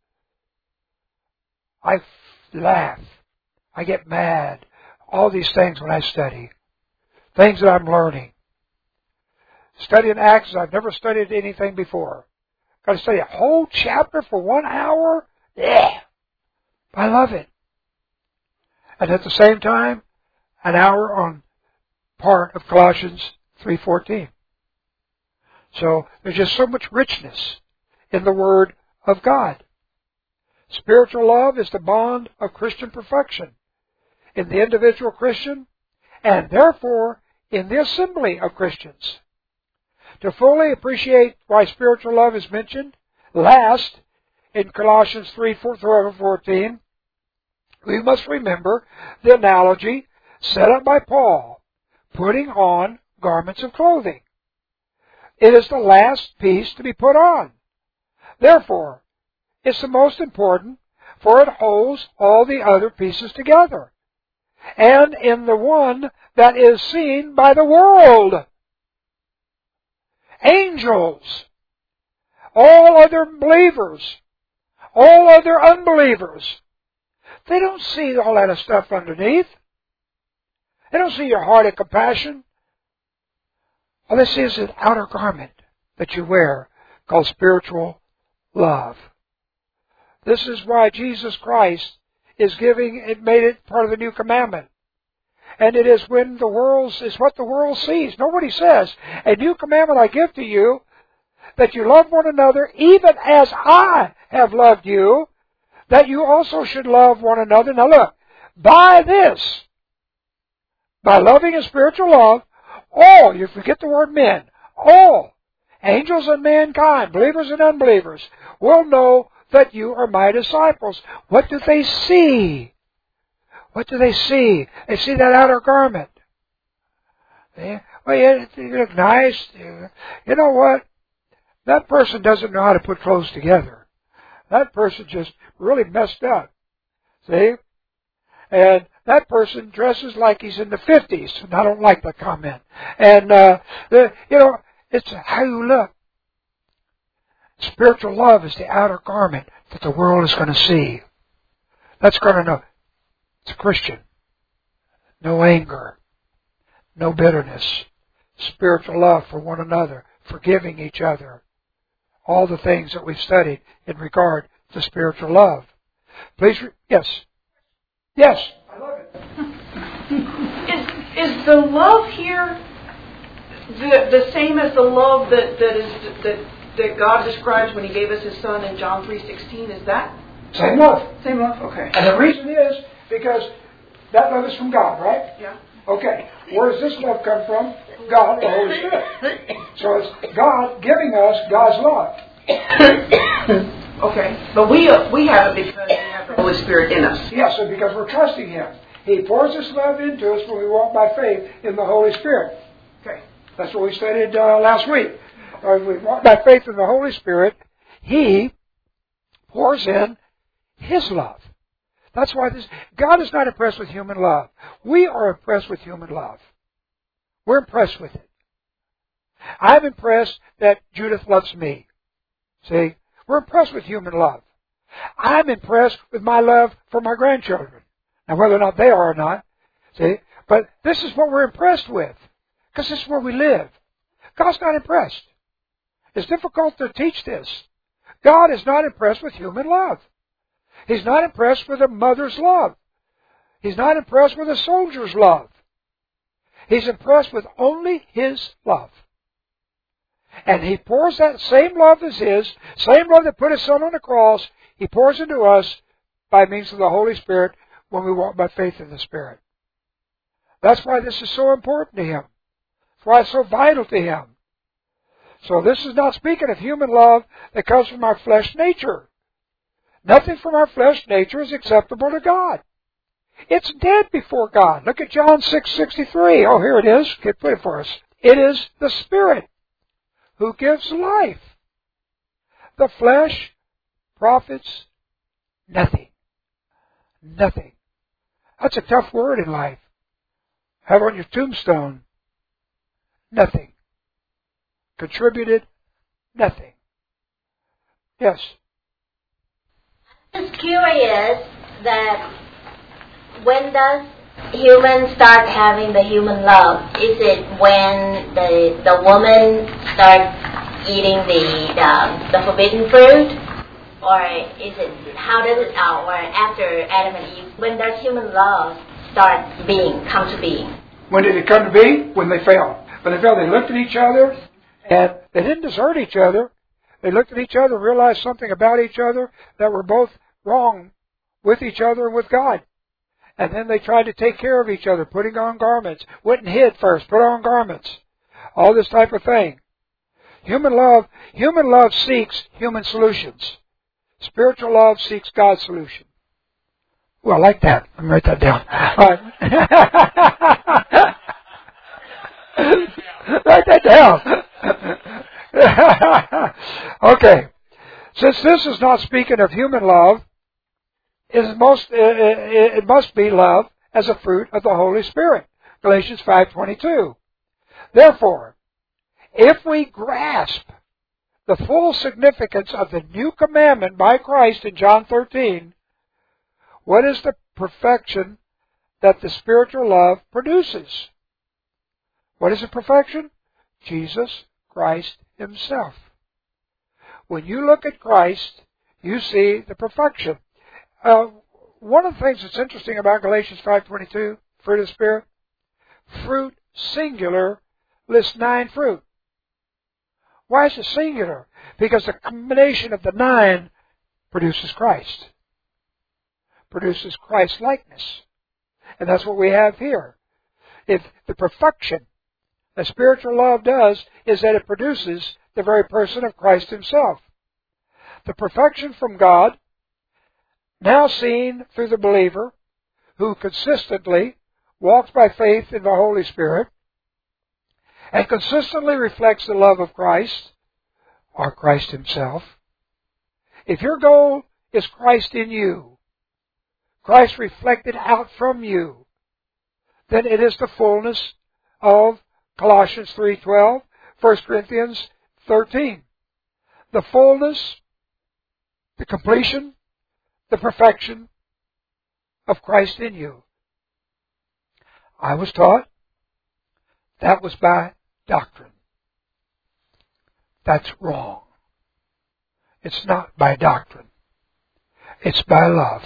S1: I laugh. I get mad. All these things when I study. Things that I'm learning. Studying Acts, I've never studied anything before. Got to study a whole chapter for 1 hour? Yeah. I love it. And at the same time, an hour on part of Colossians 3:14. So there's just so much richness in the Word of God. Spiritual love is the bond of Christian perfection in the individual Christian and therefore in the assembly of Christians. To fully appreciate why spiritual love is mentioned last in Colossians 3:14, we must remember the analogy set up by Paul, putting on garments of clothing. It is the last piece to be put on. Therefore, it's the most important, for it holds all the other pieces together. And in the one that is seen by the world. angels, all other believers, all other unbelievers. They don't see all that stuff underneath. They don't see your heart of compassion. All they see is an outer garment that you wear called spiritual love. This is why Jesus Christ is giving, it made it part of the new commandment. And it is when the world is what the world sees. Nobody says, a new commandment I give to you, that you love one another even as I have loved you, that you also should love one another. Now look, by this, by loving a spiritual love, all, you forget the word men, all, angels and mankind, believers and unbelievers, will know that you are my disciples. What do they see? What do they see? They see that outer garment. Well, you look nice. You know what? That person doesn't know how to put clothes together. That person just really messed up. See? And that person dresses like he's in the 50s. And I don't like that comment. And, it's how you look. Spiritual love is the outer garment that the world is going to see. That's going to know. It's a Christian. No anger. No bitterness. Spiritual love for one another. Forgiving each other. All the things that we've studied in regard to spiritual love. Please, yes. Yes. I love it.
S7: Is the love here the same as the love that God describes when He gave us His Son in John 3:16? Is that
S1: same love?
S7: Same love. Okay.
S1: And the reason is because that love is from God, right?
S7: Yeah.
S1: Okay. Where does this love come from? God, the Holy Spirit. So it's God giving us God's love.
S7: Okay. But we have it because we have the Holy Spirit in us.
S1: Yes, and because we're trusting Him. He pours His love into us when we walk by faith in the Holy Spirit.
S7: Okay.
S1: That's what we studied last week. When we walk by faith in the Holy Spirit, He pours in His love. That's why God is not impressed with human love. We are impressed with human love. We're impressed with it. I'm impressed that Judith loves me. See? We're impressed with human love. I'm impressed with my love for my grandchildren. Now, whether or not they are or not, see? But this is what we're impressed with. Because this is where we live. God's not impressed. It's difficult to teach this. God is not impressed with human love. He's not impressed with a mother's love. He's not impressed with a soldier's love. He's impressed with only His love. And He pours that same love as His, same love that put His Son on the cross, He pours into us by means of the Holy Spirit when we walk by faith in the Spirit. That's why this is so important to Him. That's why it's so vital to Him. So this is not speaking of human love that comes from our flesh nature. Nothing from our flesh nature is acceptable to God. It's dead before God. Look at John 6:63. Oh, here it is. Okay, put it for us. It is the Spirit who gives life. The flesh profits nothing. Nothing. That's a tough word in life. Have on your tombstone. Nothing. Contributed nothing. Yes.
S6: I'm just curious that when does humans start having the human love? Is it when the woman starts eating the forbidden fruit? Or is it, how does it, or after Adam and Eve, when does human love come to being?
S1: When did it come to be? When they fell. When they fell, they looked at each other, and they didn't desert each other. They looked at each other, realized something about each other, that were both wrong with each other and with God. And then they tried to take care of each other, putting on garments. Went and hid first, put on garments. All this type of thing. Human love seeks human solutions. Spiritual love seeks God's solution. Well, I like that. Let me write that down. All right. Write that down. Okay. Since this is not speaking of human love, it must be love as a fruit of the Holy Spirit. Galatians 5:22. Therefore, If we grasp the full significance of the new commandment by Christ in John 13, what is the perfection that the spiritual love produces? What is the perfection? Jesus Christ Himself. When you look at Christ, you see the perfection. One of the things that's interesting about Galatians 5:22, fruit of the Spirit, fruit singular lists 9 fruit. Why is it singular? Because the combination of the 9 produces Christ. Produces Christ-likeness. And that's what we have here. If the perfection that spiritual love does is that it produces the very person of Christ Himself. The perfection from God, now seen through the believer, who consistently walks by faith in the Holy Spirit, and consistently reflects the love of Christ, or Christ Himself. If your goal is Christ in you, Christ reflected out from you, then it is the fullness of Colossians 3:12, 1 Corinthians 13. The fullness, the completion, the perfection of Christ in you. I was taught that was by doctrine. That's wrong. It's not by doctrine. It's by love.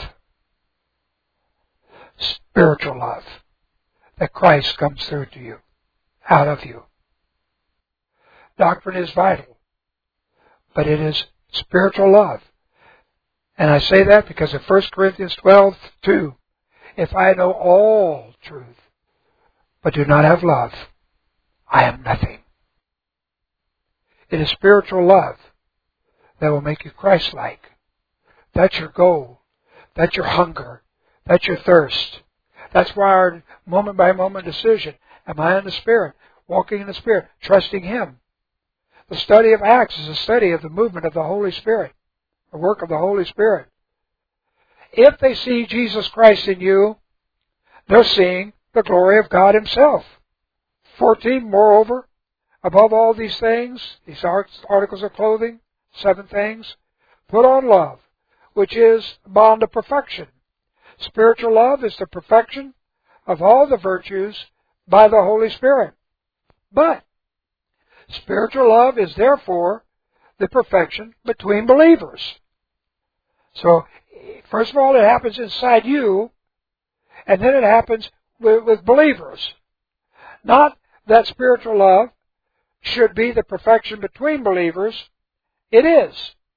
S1: Spiritual love. That Christ comes through to you, out of you. Doctrine is vital, but it is spiritual love. And I say that because of 1 Corinthians 12:2, if I know all truth, but do not have love, I am nothing. It is spiritual love that will make you Christ-like. That's your goal. That's your hunger. That's your thirst. That's why our moment-by-moment decision, am I in the Spirit, walking in the Spirit, trusting Him. The study of Acts is a study of the movement of the Holy Spirit, the work of the Holy Spirit. If they see Jesus Christ in you, they're seeing the glory of God Himself. 14, moreover, above all these things, these articles of clothing, 7 things, put on love, which is the bond of perfection. Spiritual love is the perfection of all the virtues by the Holy Spirit. But spiritual love is therefore the perfection between believers. So, first of all, it happens inside you, and then it happens with believers. Not that spiritual love should be the perfection between believers. It is.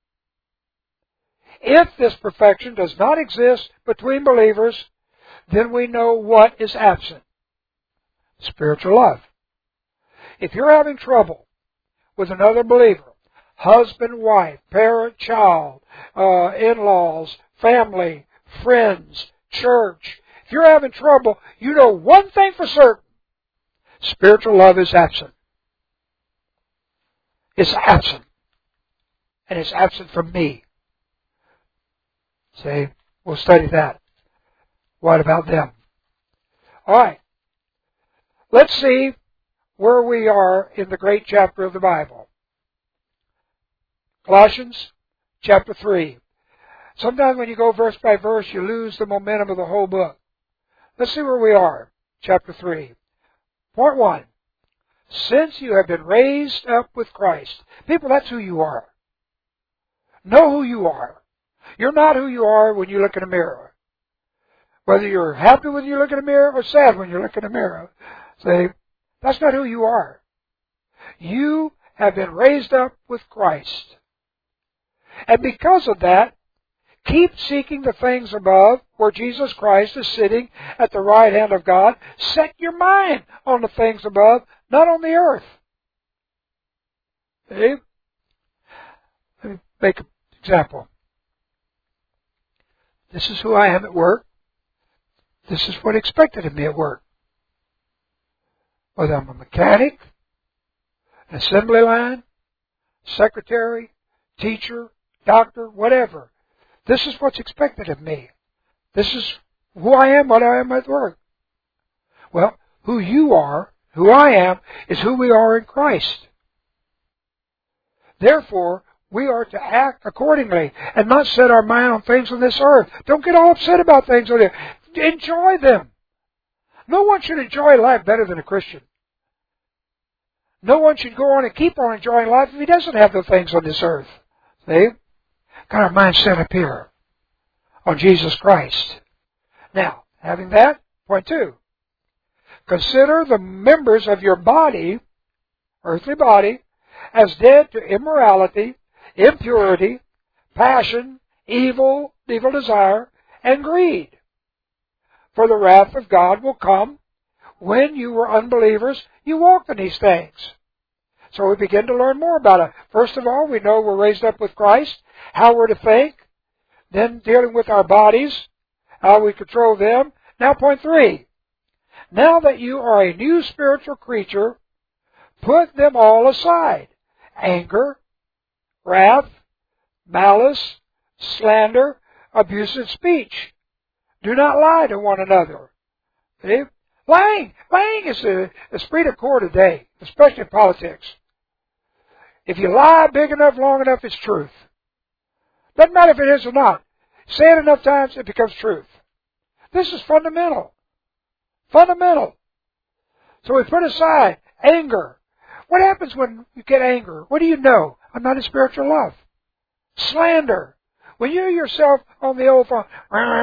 S1: If this perfection does not exist between believers, then we know what is absent. Spiritual love. If you're having trouble with another believer, husband, wife, parent, child, in-laws, family, friends, church, if you're having trouble, you know one thing for certain. Spiritual love is absent. It's absent. And it's absent from me. See, we'll study that. What about them? All right. Let's see where we are in the great chapter of the Bible. Colossians chapter 3. Sometimes when you go verse by verse, you lose the momentum of the whole book. Let's see where we are. Chapter 3. Point 1. Since you have been raised up with Christ. People, that's who you are. Know who you are. You're not who you are when you look in a mirror. Whether you're happy when you look in a mirror or sad when you look in a mirror. See, that's not who you are. You have been raised up with Christ. And because of that, keep seeking the things above where Jesus Christ is sitting at the right hand of God. Set your mind on the things above, not on the earth. See? Let me make an example. This is who I am at work. This is what expected of me at work. Whether I'm a mechanic, an assembly line, secretary, teacher, doctor, whatever. This is what's expected of me. This is who I am, what I am at work. Well, who you are, who I am, is who we are in Christ. Therefore, we are to act accordingly and not set our mind on things on this earth. Don't get all upset about things on there. Enjoy them. No one should enjoy life better than a Christian. No one should go on and keep on enjoying life if he doesn't have the things on this earth. See? Got our mind set up here on Jesus Christ. Now, having that, point 2. Consider the members of your body, earthly body, as dead to immorality, impurity, passion, evil desire, and greed. For the wrath of God will come. When you were unbelievers, you walked in these things. So we begin to learn more about it. First of all, we know we're raised up with Christ, how we're to think, then dealing with our bodies, how we control them. Now, point 3. Now that you are a new spiritual creature, put them all aside. Anger, wrath, malice, slander, abusive speech. Do not lie to one another. See? Lying is the esprit de corps today, especially in politics. If you lie big enough, long enough, it's truth. Doesn't matter if it is or not. Say it enough times, it becomes truth. This is fundamental. Fundamental. So we put aside anger. What happens when you get anger? What do you know? I'm not in spiritual love. Slander. When you yourself on the old phone,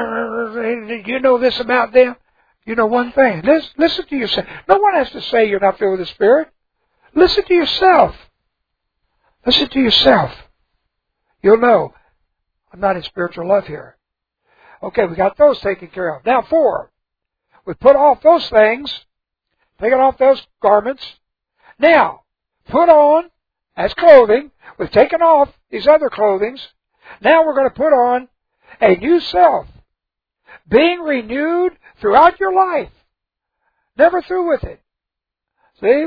S1: you know this about them? You know one thing. Listen to yourself. No one has to say you're not filled with the Spirit. Listen to yourself. Listen to yourself. You'll know, I'm not in spiritual love here. Okay, we got those taken care of. Now 4. We put off those things, taken off those garments. Now, put on as clothing. We've taken off these other clothings. Now we're going to put on a new self, being renewed throughout your life. Never through with it. See?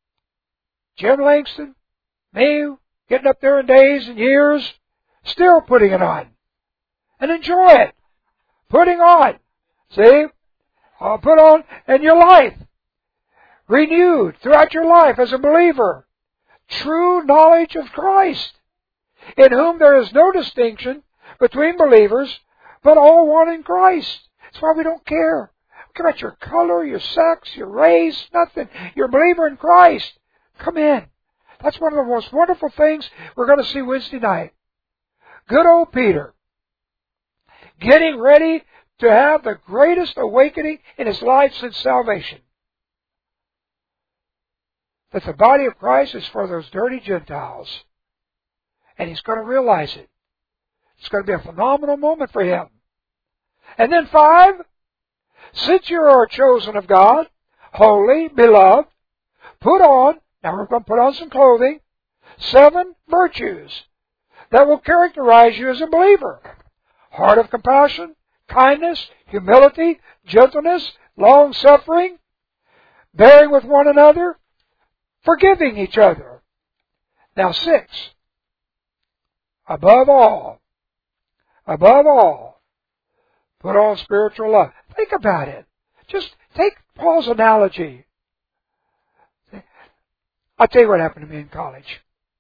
S1: Jim Langston, me, getting up there in days and years, still putting it on. And enjoy it. Putting on. See? I'll put on in your life. Renewed throughout your life as a believer. True knowledge of Christ, in whom there is no distinction between believers, but all one in Christ. That's why we don't care. We care about your color, your sex, your race, nothing. You're a believer in Christ. Come in. That's one of the most wonderful things we're going to see Wednesday night. Good old Peter, getting ready to have the greatest awakening in his life since salvation. That the body of Christ is for those dirty Gentiles. And he's going to realize it. It's going to be a phenomenal moment for him. And then 5, since you are chosen of God, holy, beloved, put on, now we're going to put on some clothing, 7 virtues that will characterize you as a believer. Heart of compassion, kindness, humility, gentleness, long-suffering, bearing with one another, forgiving each other. Now 6, above all, put on spiritual love. Think about it. Just take Paul's analogy. I'll tell you what happened to me in college.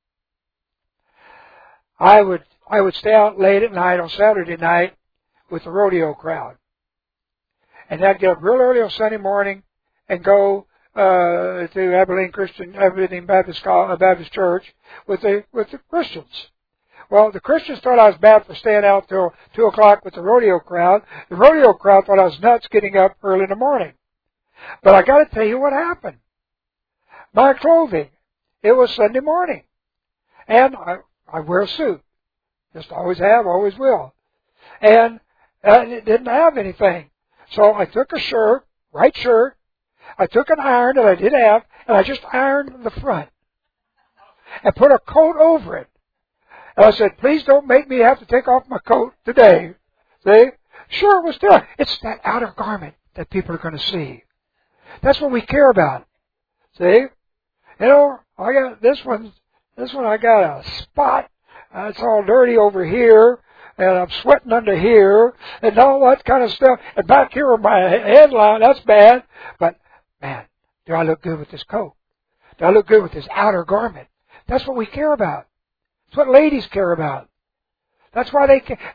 S1: I would stay out late at night on Saturday night with the rodeo crowd. And I'd get up real early on Sunday morning and go to Abilene Baptist Church with the Christians. Well, the Christians thought I was bad for staying out till 2 o'clock with the rodeo crowd. The rodeo crowd thought I was nuts getting up early in the morning. But I got to tell you what happened. My clothing, it was Sunday morning. And I wear a suit. Just always have, always will. And it didn't have anything. So I took a shirt, white shirt. I took an iron that I did have, and I just ironed the front. And put a coat over it. And I said, please don't make me have to take off my coat today. See? Sure, it was still. It's that outer garment that people are going to see. That's what we care about. See? You know, I got this one I got a spot. It's all dirty over here. And I'm sweating under here. And all that kind of stuff. And back here on my headline, that's bad. But, man, do I look good with this coat? Do I look good with this outer garment? That's what we care about. It's what ladies care about. That's why they care.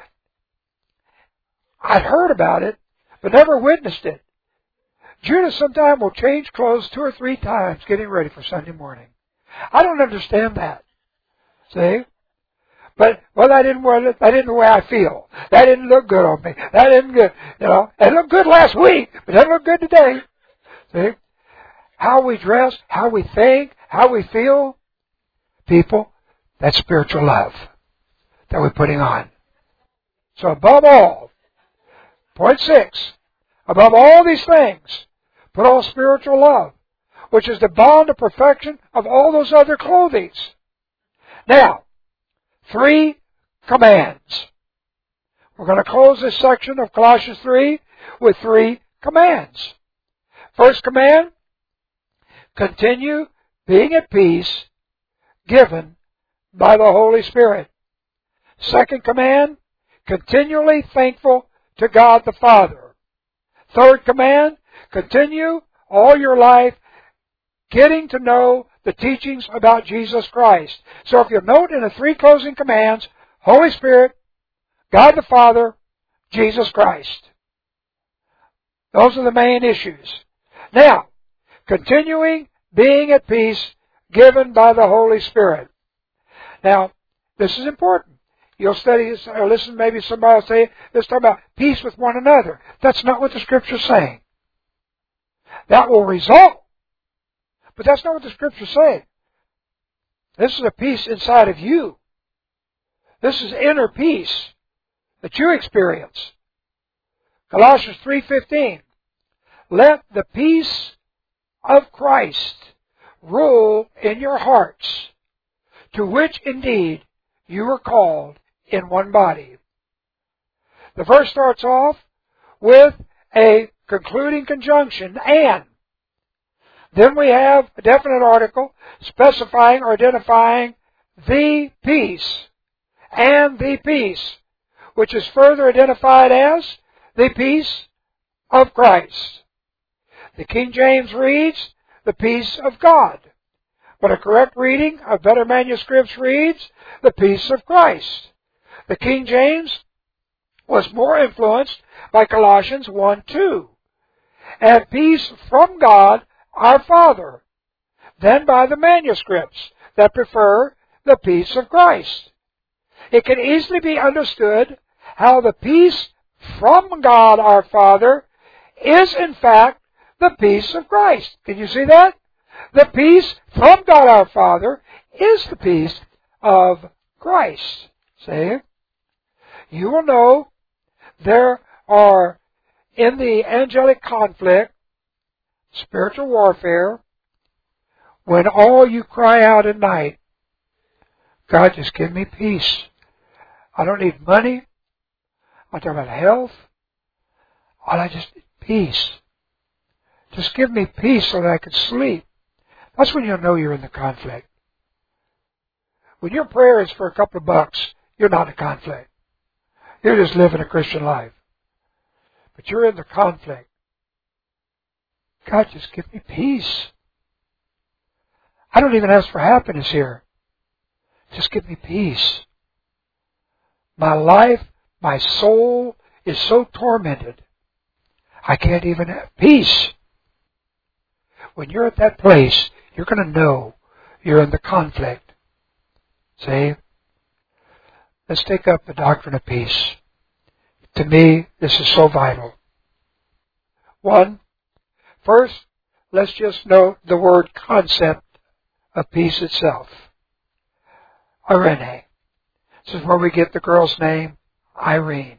S1: I'd heard about it, but never witnessed it. Judah sometime will change clothes 2 or 3 times getting ready for Sunday morning. I don't understand that. See? But, well, that isn't the way I feel. That didn't look good on me. That isn't good. It looked good last week, but it doesn't look good today. See? How we dress, how we think, how we feel. People, that's spiritual love that we're putting on. So above all, point 6, above all these things, put on spiritual love, which is the bond of perfection of all those other clothings. Now, 3 commands. We're going to close this section of Colossians 3 with 3 commands. First command, continue being at peace, given by the Holy Spirit. Second command, continually thankful to God the Father. Third command, continue all your life getting to know the teachings about Jesus Christ. So if you note in the 3 closing commands, Holy Spirit, God the Father, Jesus Christ. Those are the main issues. Now, continuing being at peace given by the Holy Spirit. Now, this is important. You'll study this, or listen, maybe somebody will say, let's talk about peace with one another. That's not what the Scripture's saying. That will result. But that's not what the Scripture's saying. This is a peace inside of you. This is inner peace that you experience. Colossians 3:15. Let the peace of Christ rule in your hearts, to which indeed you were called in one body. The verse starts off with a concluding conjunction, and. Then we have a definite article specifying or identifying the peace, and the peace, which is further identified as the peace of Christ. The King James reads, the peace of God. But a correct reading of better manuscripts reads, the peace of Christ. The King James was more influenced by Colossians 1:2. And peace from God, our Father, than by the manuscripts that prefer the peace of Christ. It can easily be understood how the peace from God our Father is in fact the peace of Christ. Can you see that? The peace from God our Father is the peace of Christ. See? You will know there are, in the angelic conflict, spiritual warfare, when all you cry out at night, God, just give me peace. I don't need money. I'm talking about health. I just need peace. Just give me peace so that I can sleep. That's when you'll know you're in the conflict. When your prayer is for a couple of bucks, you're not in conflict. You're just living a Christian life. But you're in the conflict. God, just give me peace. I don't even ask for happiness here. Just give me peace. My life, my soul is so tormented, I can't even have peace. When you're at that place, you're going to know you're in the conflict. See? Let's take up the doctrine of peace. To me, this is so vital. First, let's just note the word concept of peace itself. Irene. This is where we get the girl's name, Irene.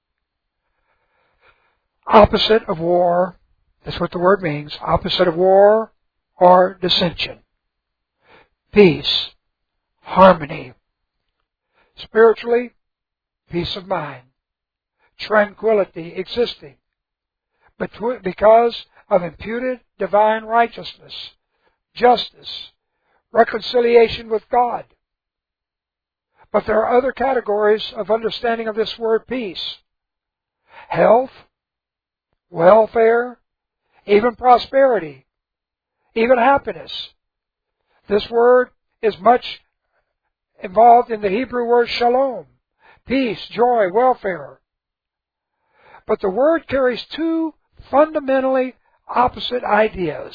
S1: Opposite of war, that's what the word means, opposite of war or dissension. Peace, harmony. Spiritually, peace of mind. Tranquility existing. Because of imputed divine righteousness, justice, reconciliation with God. But there are other categories of understanding of this word peace. Health, welfare, even prosperity, even happiness. This word is much involved in the Hebrew word shalom, peace, joy, welfare. But the word carries two fundamentally opposite ideas.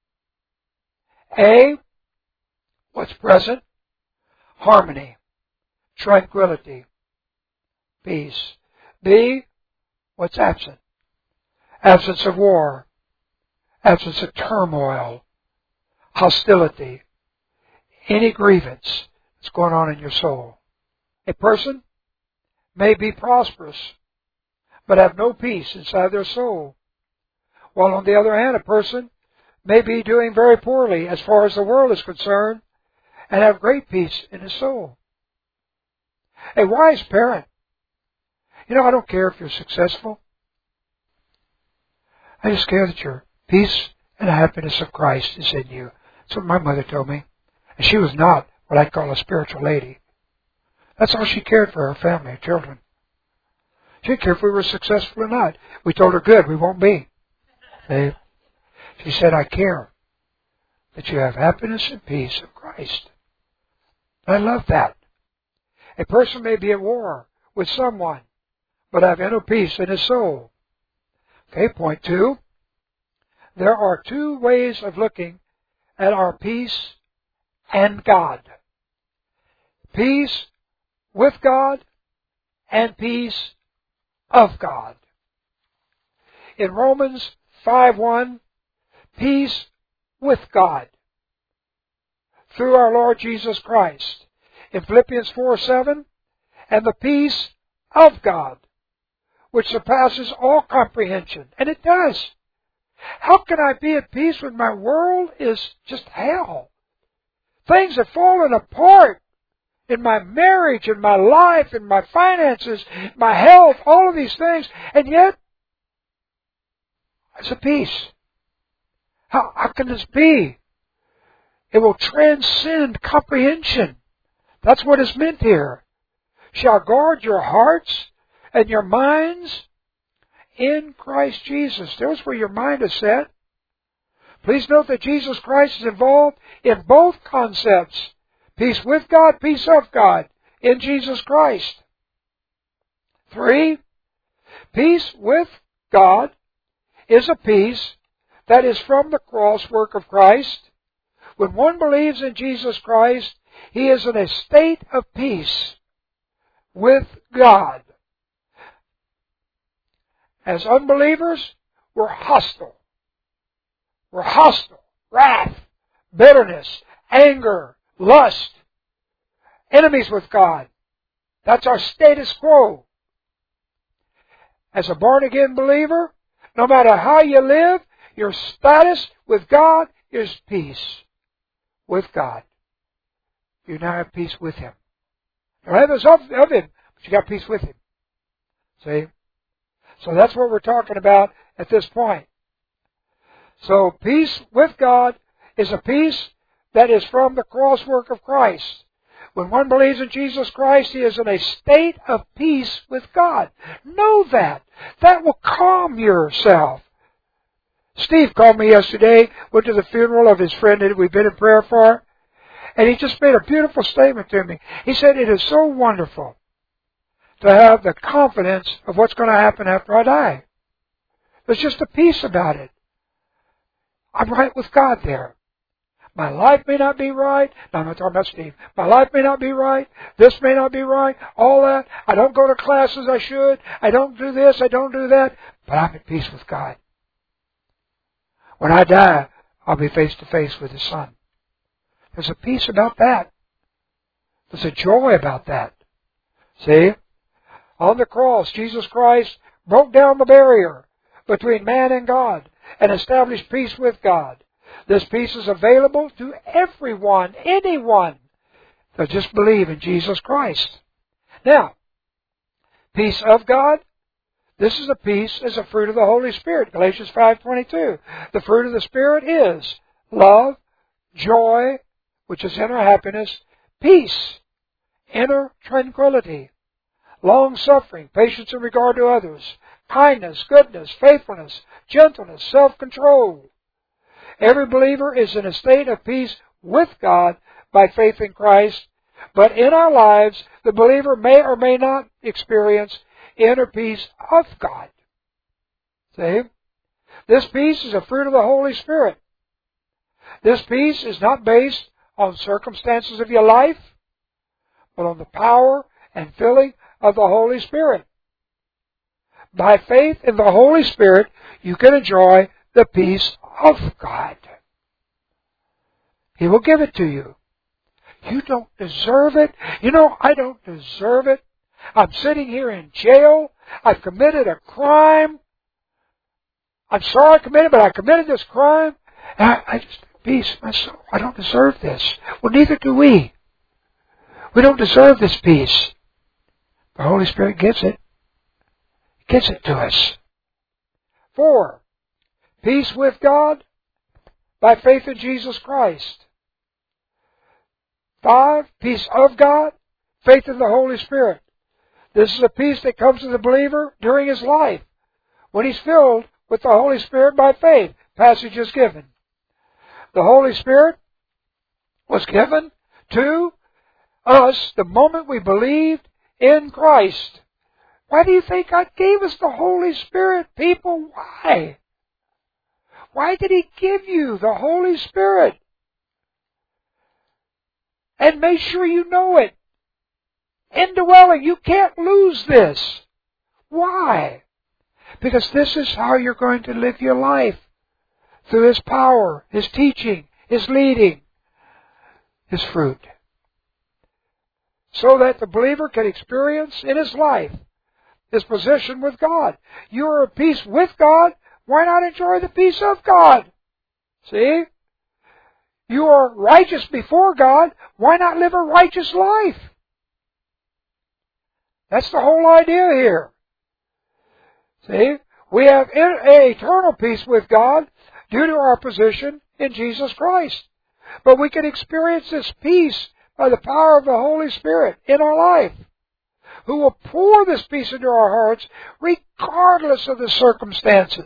S1: A, what's present? Harmony, tranquility, peace. B, what's absent? Absence of war, absence of turmoil, hostility, any grievance that's going on in your soul. A person may be prosperous, but have no peace inside their soul. While on the other hand, a person may be doing very poorly as far as the world is concerned and have great peace in his soul. A wise parent, I don't care if you're successful. I just care that your peace and the happiness of Christ is in you. That's what my mother told me. And she was not what I'd call a spiritual lady. That's all she cared for, her family, her children. She didn't care if we were successful or not. We told her, good, we won't be. See? She said, I care that you have happiness and peace of Christ. I love that. A person may be at war with someone, but have inner peace in his soul. Okay, point 2. There are two ways of looking at our peace and God. Peace with God and peace of God. In Romans 5:1, peace with God through our Lord Jesus Christ. In Philippians 4:7, and the peace of God, which surpasses all comprehension. And it does. How can I be at peace when my world is just hell? Things have fallen apart in my marriage, in my life, in my finances, my health, all of these things. And yet, it's a peace. How can this be? It will transcend comprehension. That's what is meant here. Shall guard your hearts and your minds in Christ Jesus. There's where your mind is set. Please note that Jesus Christ is involved in both concepts. Peace with God, peace of God, in Jesus Christ. 3, peace with God is a peace that is from the cross work of Christ. When one believes in Jesus Christ, he is in a state of peace with God. As unbelievers, we're hostile. We're hostile. Wrath, bitterness, anger, lust. Enemies with God. That's our status quo. As a born-again believer, no matter how you live, your status with God is peace with God. You now have peace with Him. You don't have this of Him, but you got peace with Him. See? So that's what we're talking about at this point. So peace with God is a peace that is from the cross work of Christ. When one believes in Jesus Christ, he is in a state of peace with God. Know that. That will calm yourself. Steve called me yesterday, went to the funeral of his friend that we've been in prayer for, and he just made a beautiful statement to me. He said, it is so wonderful to have the confidence of what's going to happen after I die. There's just a peace about it. I'm right with God there. My life may not be right. No, I'm not talking about Steve. My life may not be right. This may not be right. All that. I don't go to classes I should. I don't do this. I don't do that. But I'm at peace with God. When I die, I'll be face to face with His Son. There's a peace about that. There's a joy about that. See? On the cross, Jesus Christ broke down the barrier between man and God and established peace with God. This peace is available to everyone, anyone, that just believe in Jesus Christ. Now, peace of God, this is a peace as a fruit of the Holy Spirit. Galatians 5:22. The fruit of the Spirit is love, joy, which is inner happiness, peace, inner tranquility, long-suffering, patience in regard to others, kindness, goodness, faithfulness, gentleness, self-control. Every believer is in a state of peace with God by faith in Christ, But in our lives, the believer may or may not experience inner peace of God. See? This peace is a fruit of the Holy Spirit. This peace is not based on circumstances of your life, but on the power and filling of the Holy Spirit. By faith in the Holy Spirit, you can enjoy the peace of God. He will give it to you. You don't deserve it. You know, I don't deserve it. I'm sitting here in jail. I've committed a crime. I'm sorry I committed, but I committed this crime. And I just, peace, my soul, I don't deserve this. Well, neither do we. We don't deserve this peace. The Holy Spirit gives it. He gives it to us. 4, peace with God by faith in Jesus Christ. 5, peace of God, faith in the Holy Spirit. This is a peace that comes to the believer during his life when he's filled with the Holy Spirit by faith. Passage is given. The Holy Spirit was given to us the moment we believed in Christ. Why do you think God gave us the Holy Spirit, people? Why? Why did He give you the Holy Spirit? And make sure you know it. Indwelling, you can't lose this. Why? Because this is how you're going to live your life. Through His power, His teaching, His leading, His fruit. So that the believer can experience in his life his position with God. You are at peace with God. Why not enjoy the peace of God? See? You are righteous before God. Why not live a righteous life? That's the whole idea here. See? We have an eternal peace with God due to our position in Jesus Christ. But we can experience this peace by the power of the Holy Spirit in our life, who will pour this peace into our hearts regardless of the circumstances.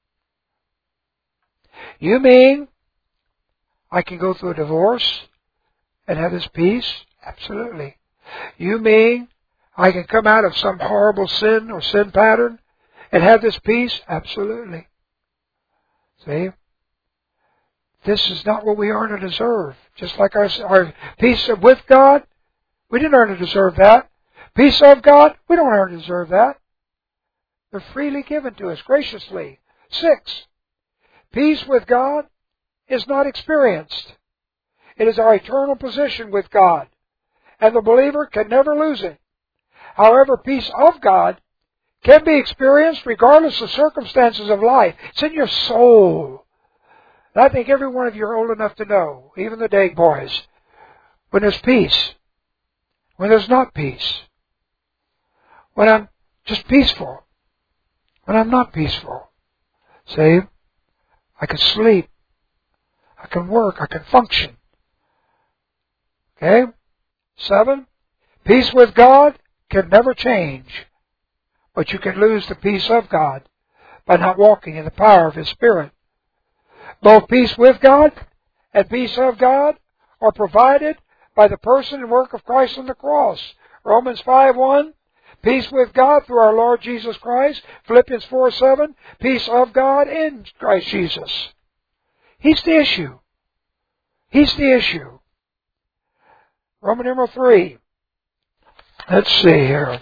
S1: You mean I can go through a divorce and have this peace? Absolutely. You mean I can come out of some horrible sin or sin pattern and have this peace? Absolutely. See? This is not what we earn or deserve. Just like our peace with God, we didn't earn or deserve that. Peace of God, we don't earn or deserve that. They're freely given to us, graciously. 6, peace with God is not experienced. It is our eternal position with God, and the believer can never lose it. However, peace of God can be experienced regardless of circumstances of life. It's in your soul. And I think every one of you are old enough to know, even the day boys, when there's peace, when there's not peace, when I'm just peaceful, when I'm not peaceful. See? I can sleep, I can work, I can function. Okay? 7, peace with God can never change, but you can lose the peace of God by not walking in the power of His Spirit. Both peace with God and peace of God are provided by the person and work of Christ on the cross. Romans 5:1, peace with God through our Lord Jesus Christ. Philippians 4:7, peace of God in Christ Jesus. He's the issue. He's the issue. Roman numeral 3. Let's see here.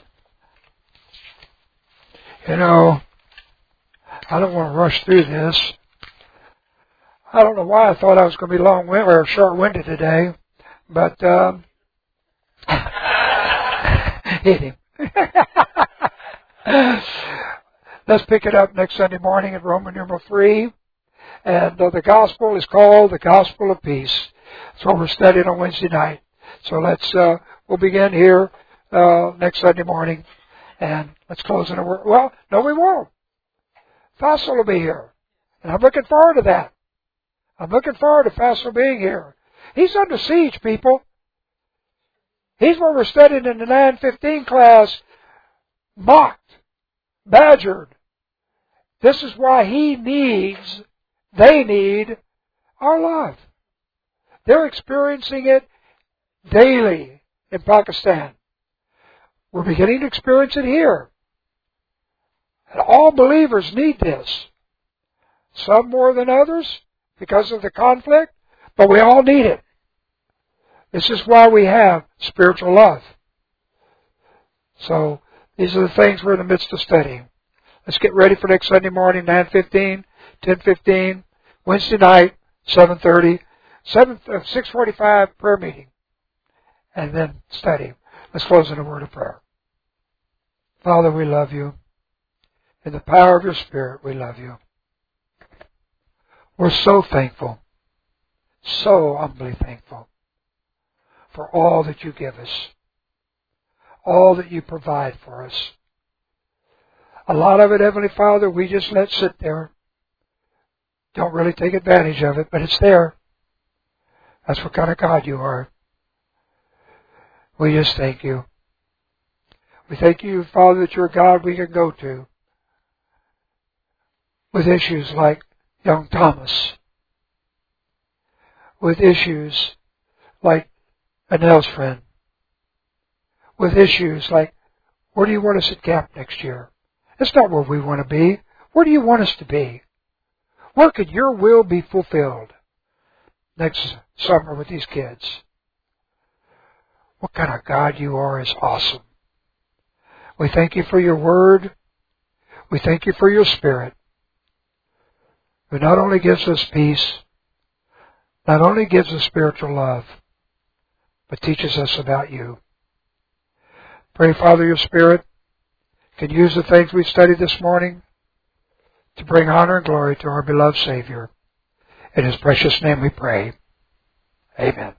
S1: You know, I don't want to rush through this. I don't know why I thought I was going to be long-winded or short-winded today, but hit him. Let's pick it up next Sunday morning at Roman numeral 3, and the gospel is called the Gospel of Peace. That's what we're studying on Wednesday night. So let's we'll begin here next Sunday morning, and let's close in a word. Well, no, we won't. Fassel will be here, and I'm looking forward to that. I'm looking forward to Fassel being here. He's under siege, people. He's what we're studying in the 9:15 class, mocked, badgered. This is why they need our love. They're experiencing it daily in Pakistan. We're beginning to experience it here. And all believers need this. Some more than others because of the conflict, but we all need it. This is why we have spiritual love. So these are the things we're in the midst of studying. Let's get ready for next Sunday morning, 9:15, 10:15, Wednesday night, 7:30, 6:45 prayer meeting, and then study. Let's close in a word of prayer. Father, we love you. In the power of your Spirit, we love you. We're so thankful, so humbly thankful for all that you give us, all that you provide for us. A lot of it, Heavenly Father, we just let sit there. Don't really take advantage of it, but it's there. That's what kind of God you are. We just thank you. We thank you, Father, that you're a God we can go to with issues like young Thomas, with issues like Annelle's friend, with issues like, where do you want us at camp next year? It's not where we want to be. Where do you want us to be? Where could your will be fulfilled next summer with these kids? What kind of God you are is awesome. We thank you for your word. We thank you for your Spirit, who not only gives us peace, not only gives us spiritual love, but teaches us about you. Pray, Father, your Spirit can use the things we studied this morning to bring honor and glory to our beloved Savior. In His precious name we pray. Amen.